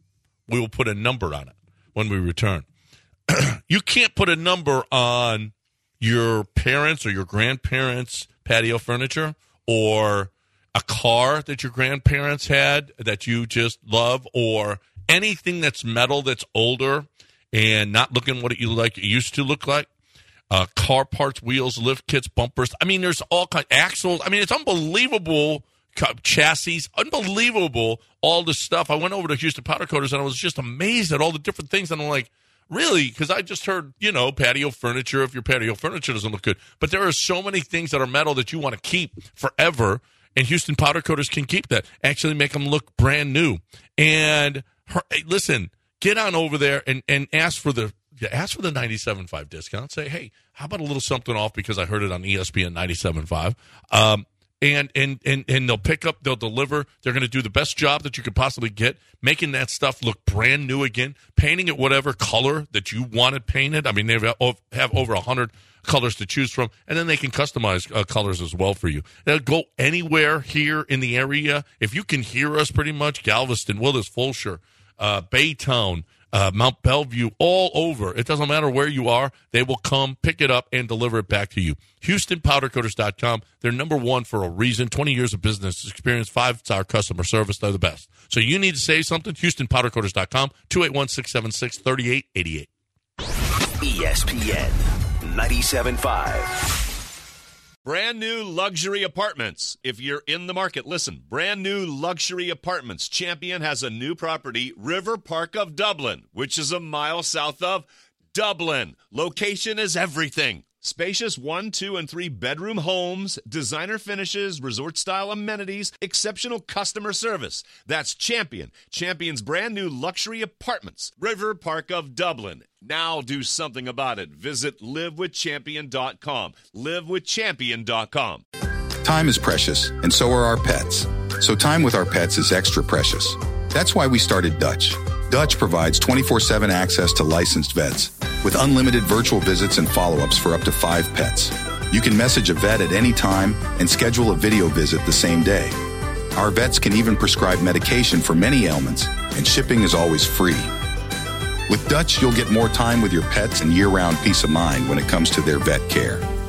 Speaker 6: We will put a number on it when we return. You can't put a number on your parents or your grandparents' patio furniture or a car that your grandparents had that you just love, or anything that's metal that's older and not looking what it you like it used to look like. Uh, car parts, wheels, lift kits, bumpers. I mean, there's all kinds axles. I mean, it's unbelievable. Chassis, unbelievable. All this stuff. I went over to Houston Powder Coaters and I was just amazed at all the different things. And I'm like, really? Because I just heard, you know, patio furniture. If your patio furniture doesn't look good, but there are so many things that are metal that you want to keep forever. And Houston Powder Coaters can keep that. Actually, make them look brand new. And her, hey, listen, get on over there and and ask for the. Yeah, ask for the ninety-seven point five discount. Say, hey, how about a little something off because I heard it on E S P N ninety-seven point five. Um, and, and, and, and they'll pick up, they'll deliver. They're going to do the best job that you could possibly get, making that stuff look brand new again, painting it whatever color that you want it painted. I mean, they have over one hundred colors to choose from, and then they can customize uh, colors as well for you. They'll go anywhere here in the area. If you can hear us pretty much, Galveston, Willis, Fulshear, uh, Baytown, Uh, Mount Bellevue, all over. It doesn't matter where you are. They will come, pick it up, and deliver it back to you. Houston Powder Coaters dot com. They're number one for a reason. twenty years of business experience, five-star customer service. They're the best. So you need to say something, Houston Powder Coaters dot com, two eight one, six seven six, three eight eight eight.
Speaker 4: E S P N ninety-seven point five.
Speaker 1: Brand new luxury apartments. If you're in the market, listen. Brand new luxury apartments. Champion has a new property, River Park of Dublin, which is a mile south of Dublin. Location is everything. Spacious one, two, and three bedroom homes, designer finishes, resort-style amenities, exceptional customer service. That's Champion. Champion's brand new luxury apartments, River Park of Dublin. Now do something about it. Visit live with champion dot com. live with champion dot com.
Speaker 13: Time is precious, and so are our pets. So time with our pets is extra precious. That's why we started Dutch. Dutch provides twenty-four seven access to licensed vets with unlimited virtual visits and follow-ups for up to five pets. You can message a vet at any time and schedule a video visit the same day. Our vets can even prescribe medication for many ailments, and shipping is always free. With Dutch, you'll get more time with your pets and year-round peace of mind when it comes to their vet care.